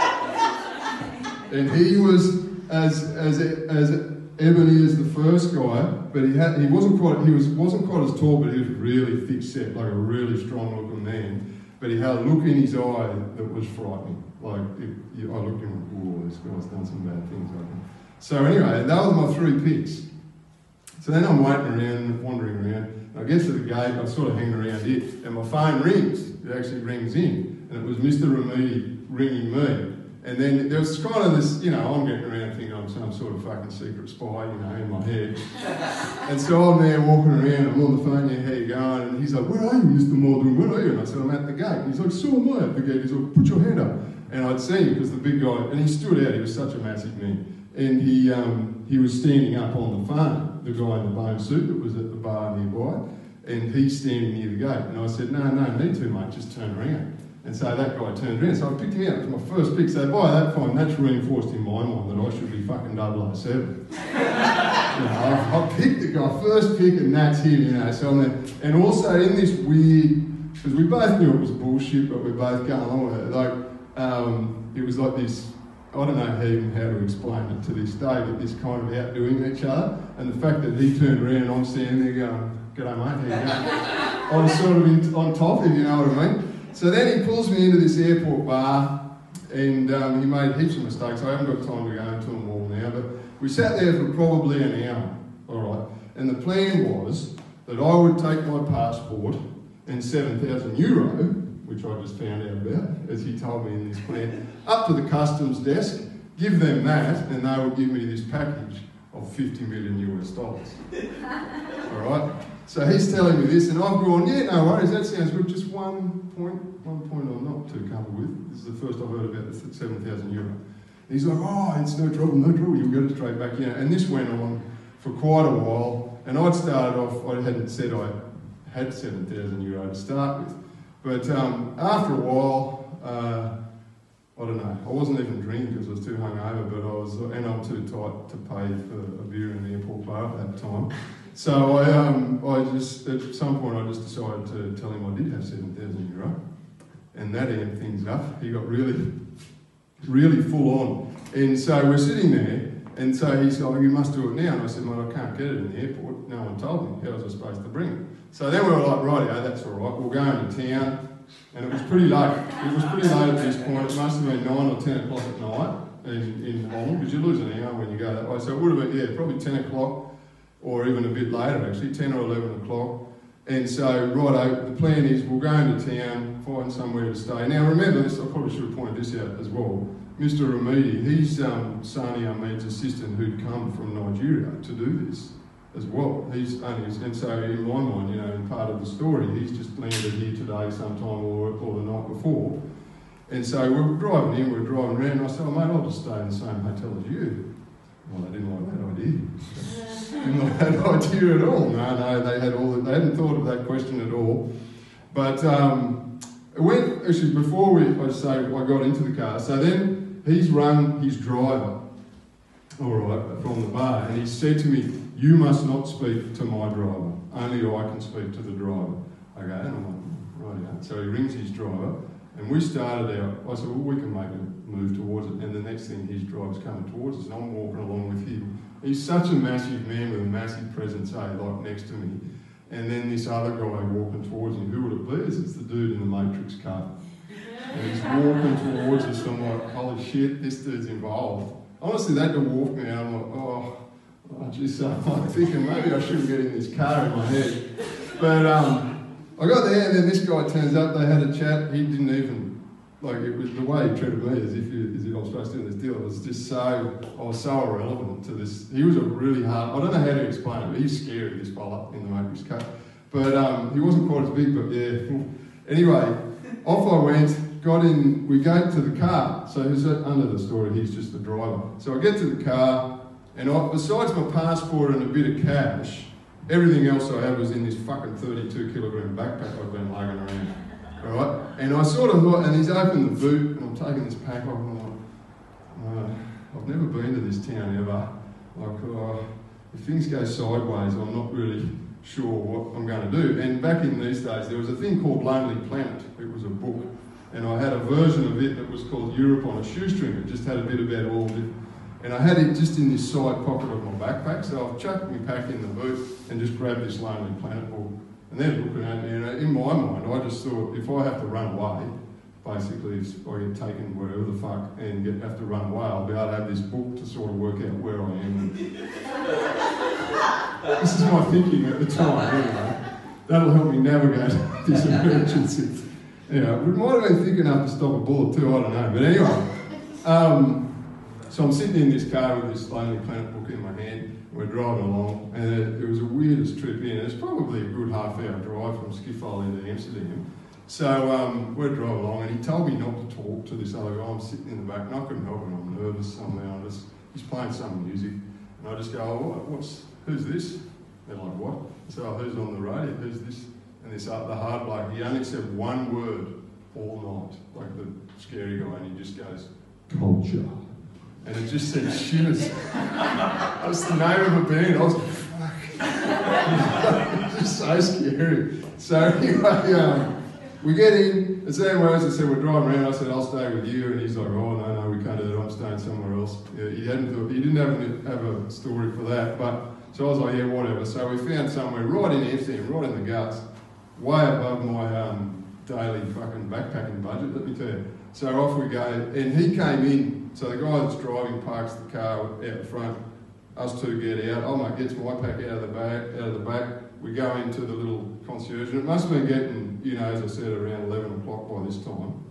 and he was as as as ebony as the first guy, but he had he wasn't quite he was wasn't quite as tall, but he was really thick set, like a really strong looking man. But he had a look in his eye that was frightening. Like it, you, I looked at him and went, "Oh, this guy's done some bad things." I think. So anyway, that was my three picks. So then I'm waiting around, wandering around. I get to the gate, I sort of hang around it, and my phone rings. It actually rings in. And it was Mister Ramidi ringing me. And then there was kind of this, you know, I'm getting around thinking I'm some sort of fucking secret spy, you know, in my head. And so I'm there walking around, I'm on the phone, yeah, how you going? And he's like, where are you, Mister Muldoon, where are you? And I said, I'm at the gate. And he's like, so am I at the gate. He's like, put your hand up. And I'd seen him because the big guy, and he stood out, he was such a massive man. And he um, he was standing up on the phone, the guy in the bone suit that was at the bar nearby, and he's standing near the gate. And I said, no, no, need to, mate, just turn around. And so that guy turned around. So I picked him out. It was my first pick. So by that time, that's reinforced in my mind that I should be fucking double oh seven. you know, I, I picked the guy, first pick, and that's him, you know. So I'm there. And also in this weird, because we both knew it was bullshit, but we're both going along with it. Like, um, it was like this, I don't know even how to explain it to this day, but this kind of outdoing each other. And the fact that he turned around and I'm standing there going, g'day mate, how you going? I was sort of in, on top of him, you know what I mean? So then he pulls me into this airport bar, and um, he made heaps of mistakes. I haven't got time to go into them all now, but we sat there for probably an hour, all right? And the plan was that I would take my passport and seven thousand euro, which I just found out about, as he told me in this plan, up to the customs desk, give them that, and they would give me this package of fifty million U S dollars. All right? So he's telling me this, and I've gone, yeah, no worries, that sounds good. Just one point, one point I'm not too comfortable with. This is the first I've heard about the seven thousand euro. And he's like, oh, it's no trouble, no trouble, you'll get it straight back in. And this went on for quite a while, and I'd started off, I hadn't said I had seven thousand euro to start with. But um, after a while, uh, I don't know, I wasn't even drinking because I was too hungover, but I was, and I'm too tight to pay for a beer in the airport bar at that time. So I, um, I just, at some point I just decided to tell him I did have seven thousand euro, and that amped things up. He got really, really full on. And so we're sitting there, and so he's like, you must do it now. And I said, well, I can't get it in the airport. No one told me. How was I supposed to bring it? So then we were like, rightio, that's all right. We'll go into town. And it was pretty late. It was pretty late at this point. It must have been nine or ten o'clock at night in, in Holland, because you lose an hour when you go that way. So it would have been, yeah, probably ten o'clock. Or even a bit later actually, ten or eleven o'clock. And so, righto, the plan is we'll go into town, find somewhere to stay. Now remember this, I probably should have pointed this out as well. Mister Ramidi, he's um, Sani Ahmed's assistant who'd come from Nigeria to do this as well. He's only, and so in my mind, you know, in part of the story, he's just landed here today sometime or, or the night before. And so we were driving in, we were driving around, and I said, oh mate, I'll just stay in the same hotel as you. Well, they didn't like that idea. Didn't like that idea at all. No, no, they had all. They hadn't thought of that question at all. But um, when actually before we, I say, I got into the car. So then he's rung his driver, all right, from the bar, and he said to me, "You must not speak to my driver. Only I can speak to the driver." Okay, and I'm like, right. Yeah. So he rings his driver. And we started out, I said, well, we can make a move towards it. And the next thing, his driver's coming towards us, and I'm walking along with him. He's such a massive man with a massive presence, eh, like next to me. And then this other guy walking towards him, who would it be? It's the dude in the Matrix car. And he's walking towards us, and I'm like, holy shit, this dude's involved. Honestly, that dwarfed me out. I'm like, oh, oh geez, so I'm like thinking maybe I shouldn't get in this car in my head. But, um, I got there, and then this guy turns up, they had a chat, he didn't even, like, it was the way he treated me as if, you, as if I was supposed to do this deal. It was just so, I was so irrelevant to this. He was a really hard, I don't know how to explain it, but he's scary, this fella in the Matrix car. But um, he wasn't quite as big, but yeah. Anyway, off I went, got in, we go to the car. So who's under the story, he's just the driver. So I get to the car, and I, besides my passport and a bit of cash, everything else I had was in this fucking thirty-two kilogram backpack I'd been lugging around, all right? And I sort of thought, and he's opened the boot, and I'm taking this pack off, and I'm like, oh, I've never been to this town ever. Like, oh, if things go sideways, I'm not really sure what I'm going to do. And back in these days, there was a thing called Lonely Planet. It was a book, and I had a version of it that was called Europe on a Shoestring. It just had a bit about all of it. And I had it just in this side pocket of my backpack, so I've chucked my pack in the boot and just grabbed this Lonely Planet book. And they're looking at me, and in my mind, I just thought, if I have to run away, basically, if I get taken wherever the fuck and get, have to run away, I'll be able to have this book to sort of work out where I am. This is my thinking at the time, anyway. That'll help me navigate this emergency. You know, we might have been thick enough to stop a bullet too, I don't know. But anyway, Um, so I'm sitting in this car with this Lonely Planet book in my hand. We're driving along, and it, it was the weirdest trip in. It's probably a good half hour drive from Schiphol into Amsterdam. So um, we're driving along, and he told me not to talk to this other guy. I'm sitting in the back, and I couldn't help it. I'm nervous somehow. I just, he's playing some music, and I just go, oh, what's, who's this? They're like, what? So oh, who's on the radio? Who's this? And this uh, the hard bloke, he only said one word all night, like the scary guy, and he just goes, culture. And it just said shivers. That's the name of a band. I was like, fuck. It was just so scary. So anyway, um, we get in, and so anyways, I said, we're driving around. I said, I'll stay with you. And he's like, oh, no, no, we can't do that. I'm staying somewhere else. Yeah, he, hadn't thought, he didn't have a, have a story for that. But so I was like, yeah, whatever. So we found somewhere right in Amsterdam, right in the guts, way above my um, daily fucking backpacking budget, let me tell you. So off we go, and he came in. So the guy that's driving parks the car out the front. Us two get out. Oh mate gets my pack out of the back. Out of the back, we go into the little concierge, and it must have been getting, you know, as I said, around eleven o'clock by this time.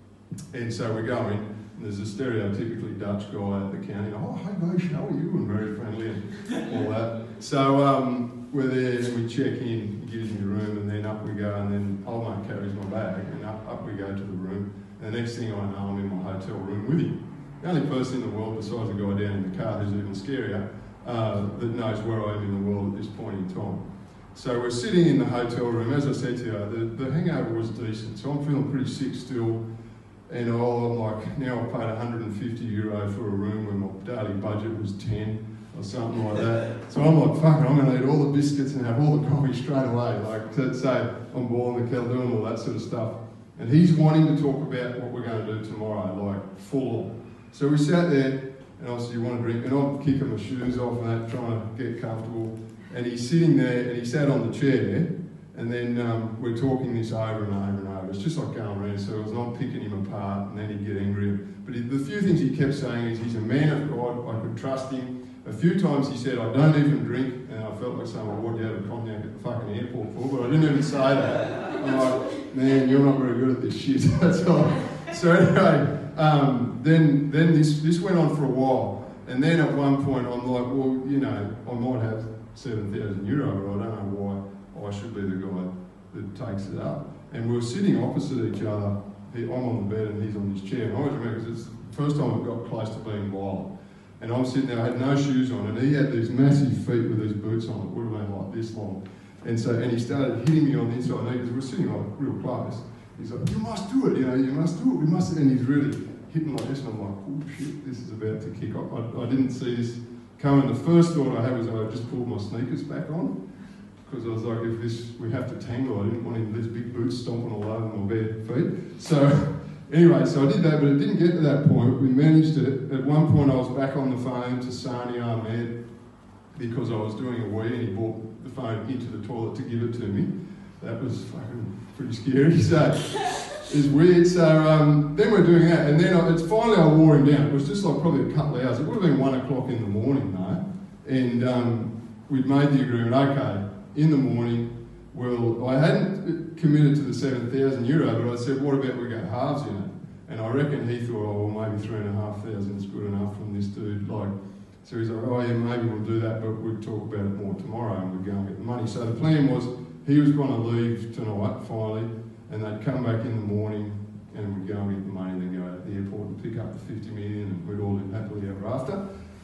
And so we go in, and there's a stereotypically Dutch guy at the counter. Oh, hey mate, how are you? And very friendly and all that. So um, we're there, and we check in. He gives me the room, and then up we go, and then old mate carries my bag, and up, up we go to the room. And the next thing I know, I'm in my hotel room with him. The only person in the world besides the guy down in the car who's even scarier uh, that knows where I am in the world at this point in time. So we're sitting in the hotel room. As I said to you, the, the hangover was decent, so I'm feeling pretty sick still. And oh, I'm like, now I paid one hundred fifty euro for a room when my daily budget was ten or something like that. So I'm like, fuck it, I'm going to eat all the biscuits and have all the coffee straight away. Like, to say, I'm boiling the kettle, doing all that sort of stuff. And he's wanting to talk about what we're going to do tomorrow, like full on. So we sat there, and I said, you want to drink? And I'm kicking my shoes off and that, trying to get comfortable. And he's sitting there, and he sat on the chair, and then um, we're talking this over and over and over. It's just like going around in circles, and I'm picking him apart, and then he'd get angry. But he, the few things he kept saying is he's a man of God, I could trust him. A few times he said, I don't even drink, and I felt like saying, well, what do you have a cognac at the fucking airport for? But I didn't even say that. I'm like, man, you're not very good at this shit. That's all. So anyway, um, then then this this went on for a while, and then at one point I'm like, well, you know, I might have seven thousand euro, but I don't know why I should be the guy that takes it up. And we were sitting opposite each other. He, I'm on the bed and he's on his chair. And I always remember because it's the first time I got close to being violent. And I'm sitting there, I had no shoes on, and he had these massive feet with these boots on that would have been like this long. And so, and he started hitting me on the inside knee because we're sitting like real close. He's like, you must do it, you know, you must do it, we must. And he's really hitting like this, and I'm like, oh shit, this is about to kick off. I, I didn't see this coming. The first thought I had was I just pulled my sneakers back on, because I was like, if this, we have to tangle, I didn't want him, these big boots stomping all over my bare feet. So, anyway, so I did that, but it didn't get to that point. We managed it. At one point I was back on the phone to Sani Ahmed because I was doing a wee, and he brought the phone into the toilet to give it to me. That was fucking pretty scary. So it's weird. So um, then we're doing that, and then I, it's finally I wore him down. It was just like probably a couple of hours. It would have been one o'clock in the morning though, and um, we'd made the agreement. Okay, in the morning, well, I hadn't committed to the seven thousand euro, but I said, what about we go halves in it? And I reckon he thought, oh, well, maybe three and a half thousand is good enough from this dude. Like, so he's like, oh yeah, maybe we'll do that, but we'll talk about it more tomorrow, and we'd go and get the money. So the plan was he was going to leave tonight finally, and they'd come back in the morning, and we'd go and get the money, and then go out to the airport and pick up the fifty million, and we'd all live happily ever after.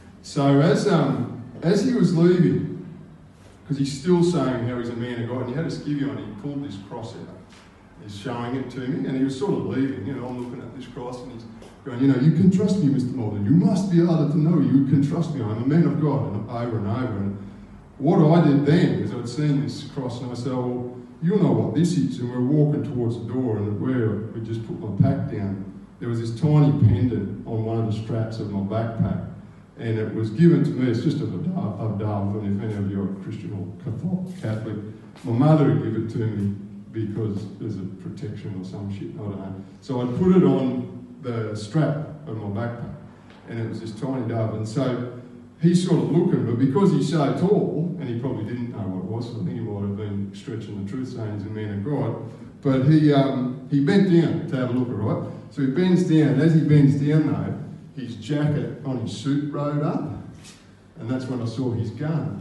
So as um as he was leaving, because he's still saying how he's a man of God, and he had a skivvy on, he pulled this cross out. He's showing it to me, and he was sort of leaving. You know, I'm looking at this cross, and he's going, you know, you can trust me, Mister Malden. You must be able to know you can trust me. I'm a man of God, and over and over. And what I did then is I'd seen this cross, and I said, well, you know what this is. And we're walking towards the door, and where we just put my pack down, there was this tiny pendant on one of the straps of my backpack, and it was given to me. It's just of a dove, a dove, and if any of you are Christian or Catholic, my mother would give it to me because there's a protection or some shit, I don't know. So I put it on the strap of my backpack, and it was this tiny dove. And so he's sort of looking, but because he's so tall, and he probably didn't know what it was, so I think he might have been stretching the truth, saying he's a man of God, but he um, he bent down to have a look, right? So he bends down, and as he bends down though, his jacket on his suit rode up, and that's when I saw his gun.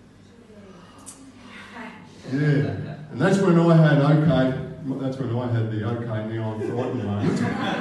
Yeah, and that's when I had, okay, that's when I had the okay, now I'm frightened moment.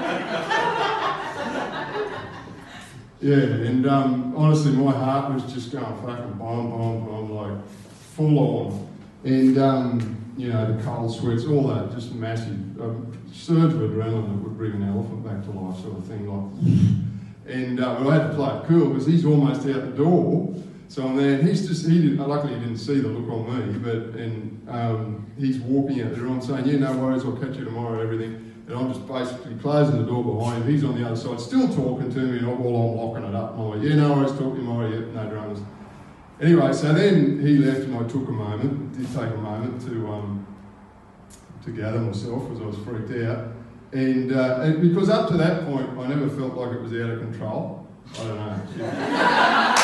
Yeah, and um, honestly, my heart was just going fucking bomb, bomb, bomb, like full on. And, um, you know, the cold sweats, all that, just massive. Um, surge of adrenaline that would bring an elephant back to life, sort of thing, like. And uh, but I had to play it cool because he's almost out the door. So I'm there, and he's just, he didn't, luckily he didn't see the look on me, but, and um, he's walking out there. I'm saying, yeah, no worries, I'll catch you tomorrow, everything. And I'm just basically closing the door behind him. He's on the other side, still talking to me, and while I'm locking it up. And I'm like, yeah, no worries, talk to you tomorrow, yeah, no dramas. Anyway, so then he left, and I took a moment, did take a moment to um, to gather myself because I was freaked out. And, uh, and because up to that point, I never felt like it was out of control. I don't know.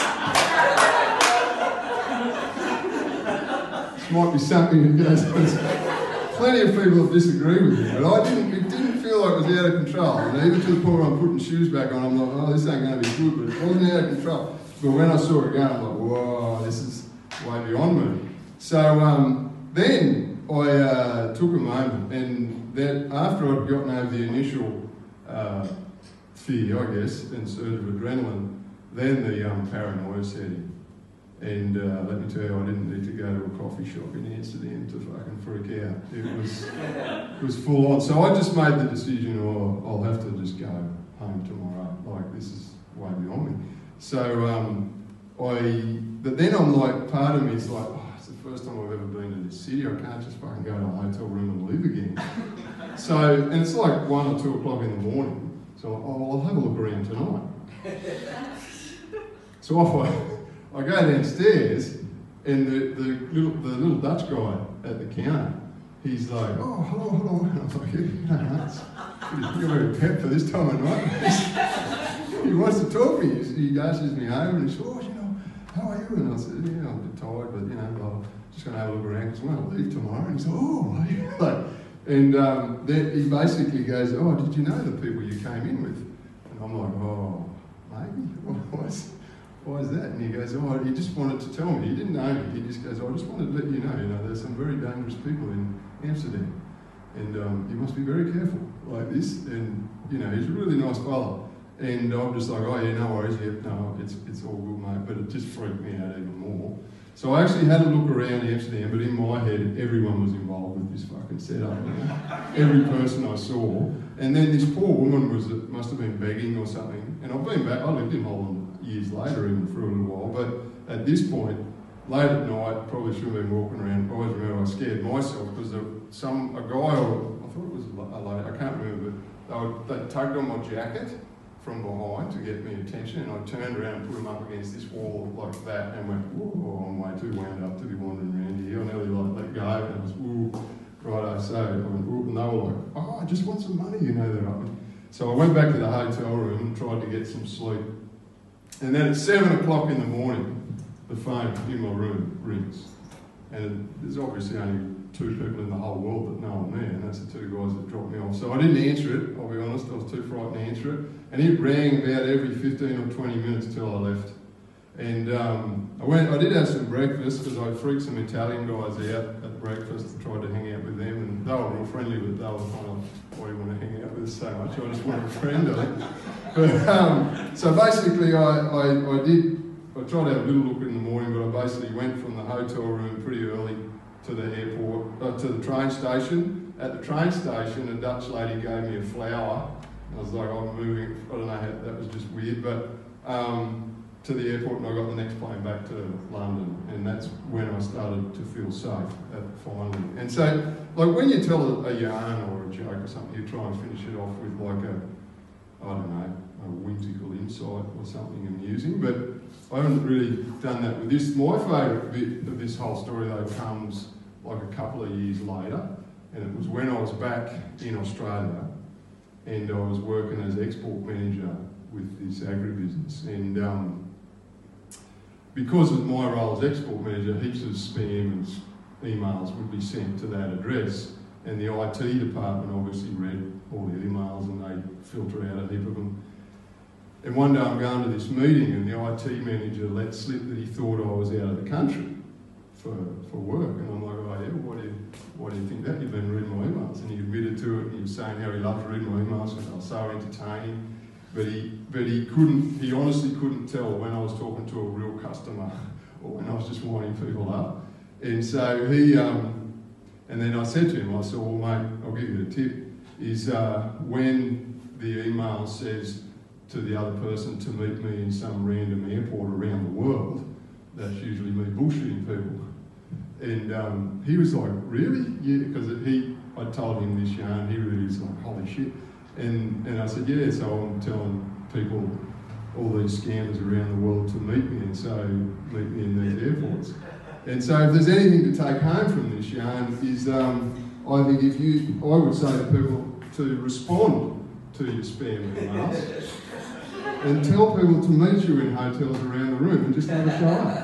This might be something that goes. Plenty of people have disagreed with me, but I didn't. It didn't feel like it was out of control. And even to the point where I'm putting shoes back on, I'm like, oh, this ain't going to be good. But it wasn't out of control. But when I saw it again, I'm like, whoa, this is way beyond me. So um, then I uh, took a moment, and then after I'd gotten over the initial uh, fear, I guess, and surge of adrenaline, then the um, paranoia set in. And uh, let me tell you, I didn't need to go to a coffee shop in Amsterdam to fucking freak out. It was it was full on. So I just made the decision, oh, I'll have to just go home tomorrow. Like, this is way beyond me. So um, I, but then I'm like, part of me is like, oh, it's the first time I've ever been to this city. I can't just fucking go to a hotel room and leave again. So, and it's like one or two o'clock in the morning. So oh, I'll have a look around tonight. So off I. I go downstairs, and the, the little the little Dutch guy at the counter, he's like, oh, hello, hello. And I was like, yeah, you know, you're very pep for this time of night. He wants to talk to me. He asks me over, and he says, oh, you know, how are you? And I said, yeah, I'm a bit tired, but, you know, I'm just going to have a look around because I'm going to leave tomorrow. And he said, oh, are you? Like, and um, then he basically goes, oh, did you know the people you came in with? And I'm like, oh, maybe. What's Why is that? And he goes, oh, he just wanted to tell me. He didn't know me. He just goes, oh, I just wanted to let you know, you know, there's some very dangerous people in Amsterdam. And um, you must be very careful like this. And, you know, he's a really nice fella. And I'm just like, oh, yeah, no worries. Yep, no, it's it's all good, mate. But it just freaked me out even more. So I actually had a look around Amsterdam, but in my head, everyone was involved with this fucking setup. You know? Every person I saw. And then this poor woman was must have been begging or something. And I've been back, I lived in Holland years later, even for a little while, but at this point, late at night, probably shouldn't have been walking around. I always remember I scared myself because some a guy, or I thought it was a lady, I can't remember, but they, would, they tugged on my jacket from behind to get me attention, and I turned around and put him up against this wall like that, and went, whoa, I'm way too wound up to be wandering around here. I nearly like let go, and I was, ooh, right, I say, I went, ooh, and they were like, oh, I just want some money, you know, they're up. So I went back to the hotel room and tried to get some sleep. And then at seven o'clock in the morning, the phone in my room rings. And there's obviously only two people in the whole world that know I'm there, and that's the two guys that dropped me off. So I didn't answer it, I'll be honest, I was too frightened to answer it. And it rang about every fifteen or twenty minutes till I left. And um, I went. I did have some breakfast because I freaked some Italian guys out at breakfast and tried to hang out with them, and they were real friendly, but they were kind of, why do you want to hang out with us so much? I just want a friend, I think. But um, so basically, I, I, I did. I tried to have a little look in the morning, but I basically went from the hotel room pretty early to the airport, uh, to the train station. At the train station, a Dutch lady gave me a flower. I was like, I'm moving. I don't know how that was just weird, but. Um, to the airport, and I got the next plane back to London, and that's when I started to feel safe, uh, finally. And so, like when you tell a, a yarn or a joke or something, you try and finish it off with like a, I don't know, a whimsical insight or something amusing, but I haven't really done that with this. My favourite bit of this whole story, though, comes like a couple of years later, and it was when I was back in Australia, and I was working as export manager with this agribusiness, and um, because of my role as export manager, heaps of spam and emails would be sent to that address, and the I T department obviously read all the emails and they filter out a heap of them. And one day I'm going to this meeting and the I T manager let slip that he thought I was out of the country for, for work. And I'm like, oh yeah, why do, you, why do you think that? You've been reading my emails. And he admitted to it and he was saying how he loved reading my emails because they were so entertaining. But he, but he couldn't, he honestly couldn't tell when I was talking to a real customer or when I was just winding people up. And so he, um, and then I said to him, I said, well mate, I'll give you a tip, is uh, when the email says to the other person to meet me in some random airport around the world, that's usually me bullshitting people. And um, he was like, really? Yeah, because he, I told him this yarn, he really was like, holy shit. And and I said, yeah, so I'm telling people, all these scammers around the world to meet me, and so meet me in these airports. And so if there's anything to take home from this yarn is, um, I think if you, I would say to people to respond to your spam emails and tell people to meet you in hotels around the room and just have a show.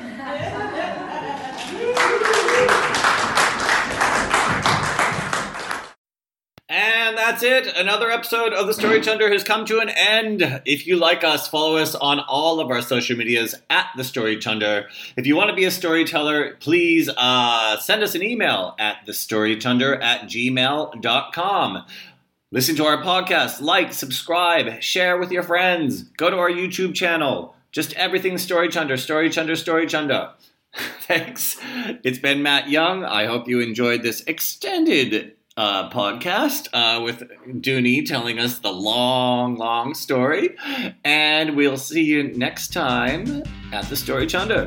And that's it. Another episode of The Story Chunder has come to an end. If you like us, follow us on all of our social medias at The Story Chunder. If you want to be a storyteller, please uh, send us an email at thestorychunder at gmail dot com. Listen to our podcast, like, subscribe, share with your friends. Go to our YouTube channel. Just everything Story Chunder, Story Chunder, Story Chunder. Thanks. It's been Matt Young. I hope you enjoyed this extended uh, podcast uh, with Dooney telling us the long, long story. And we'll see you next time at the Story Chunder.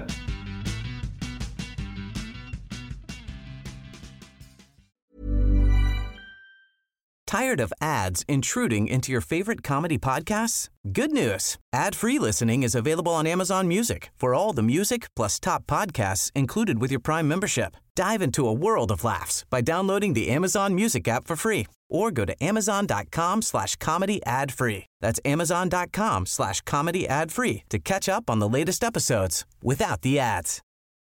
Tired of ads intruding into your favorite comedy podcasts? Good news. Ad-free listening is available on Amazon Music for all the music plus top podcasts included with your Prime membership. Dive into a world of laughs by downloading the Amazon Music app for free or go to amazon.com slash comedy ad free. That's amazon.com slash comedy ad free to catch up on the latest episodes without the ads.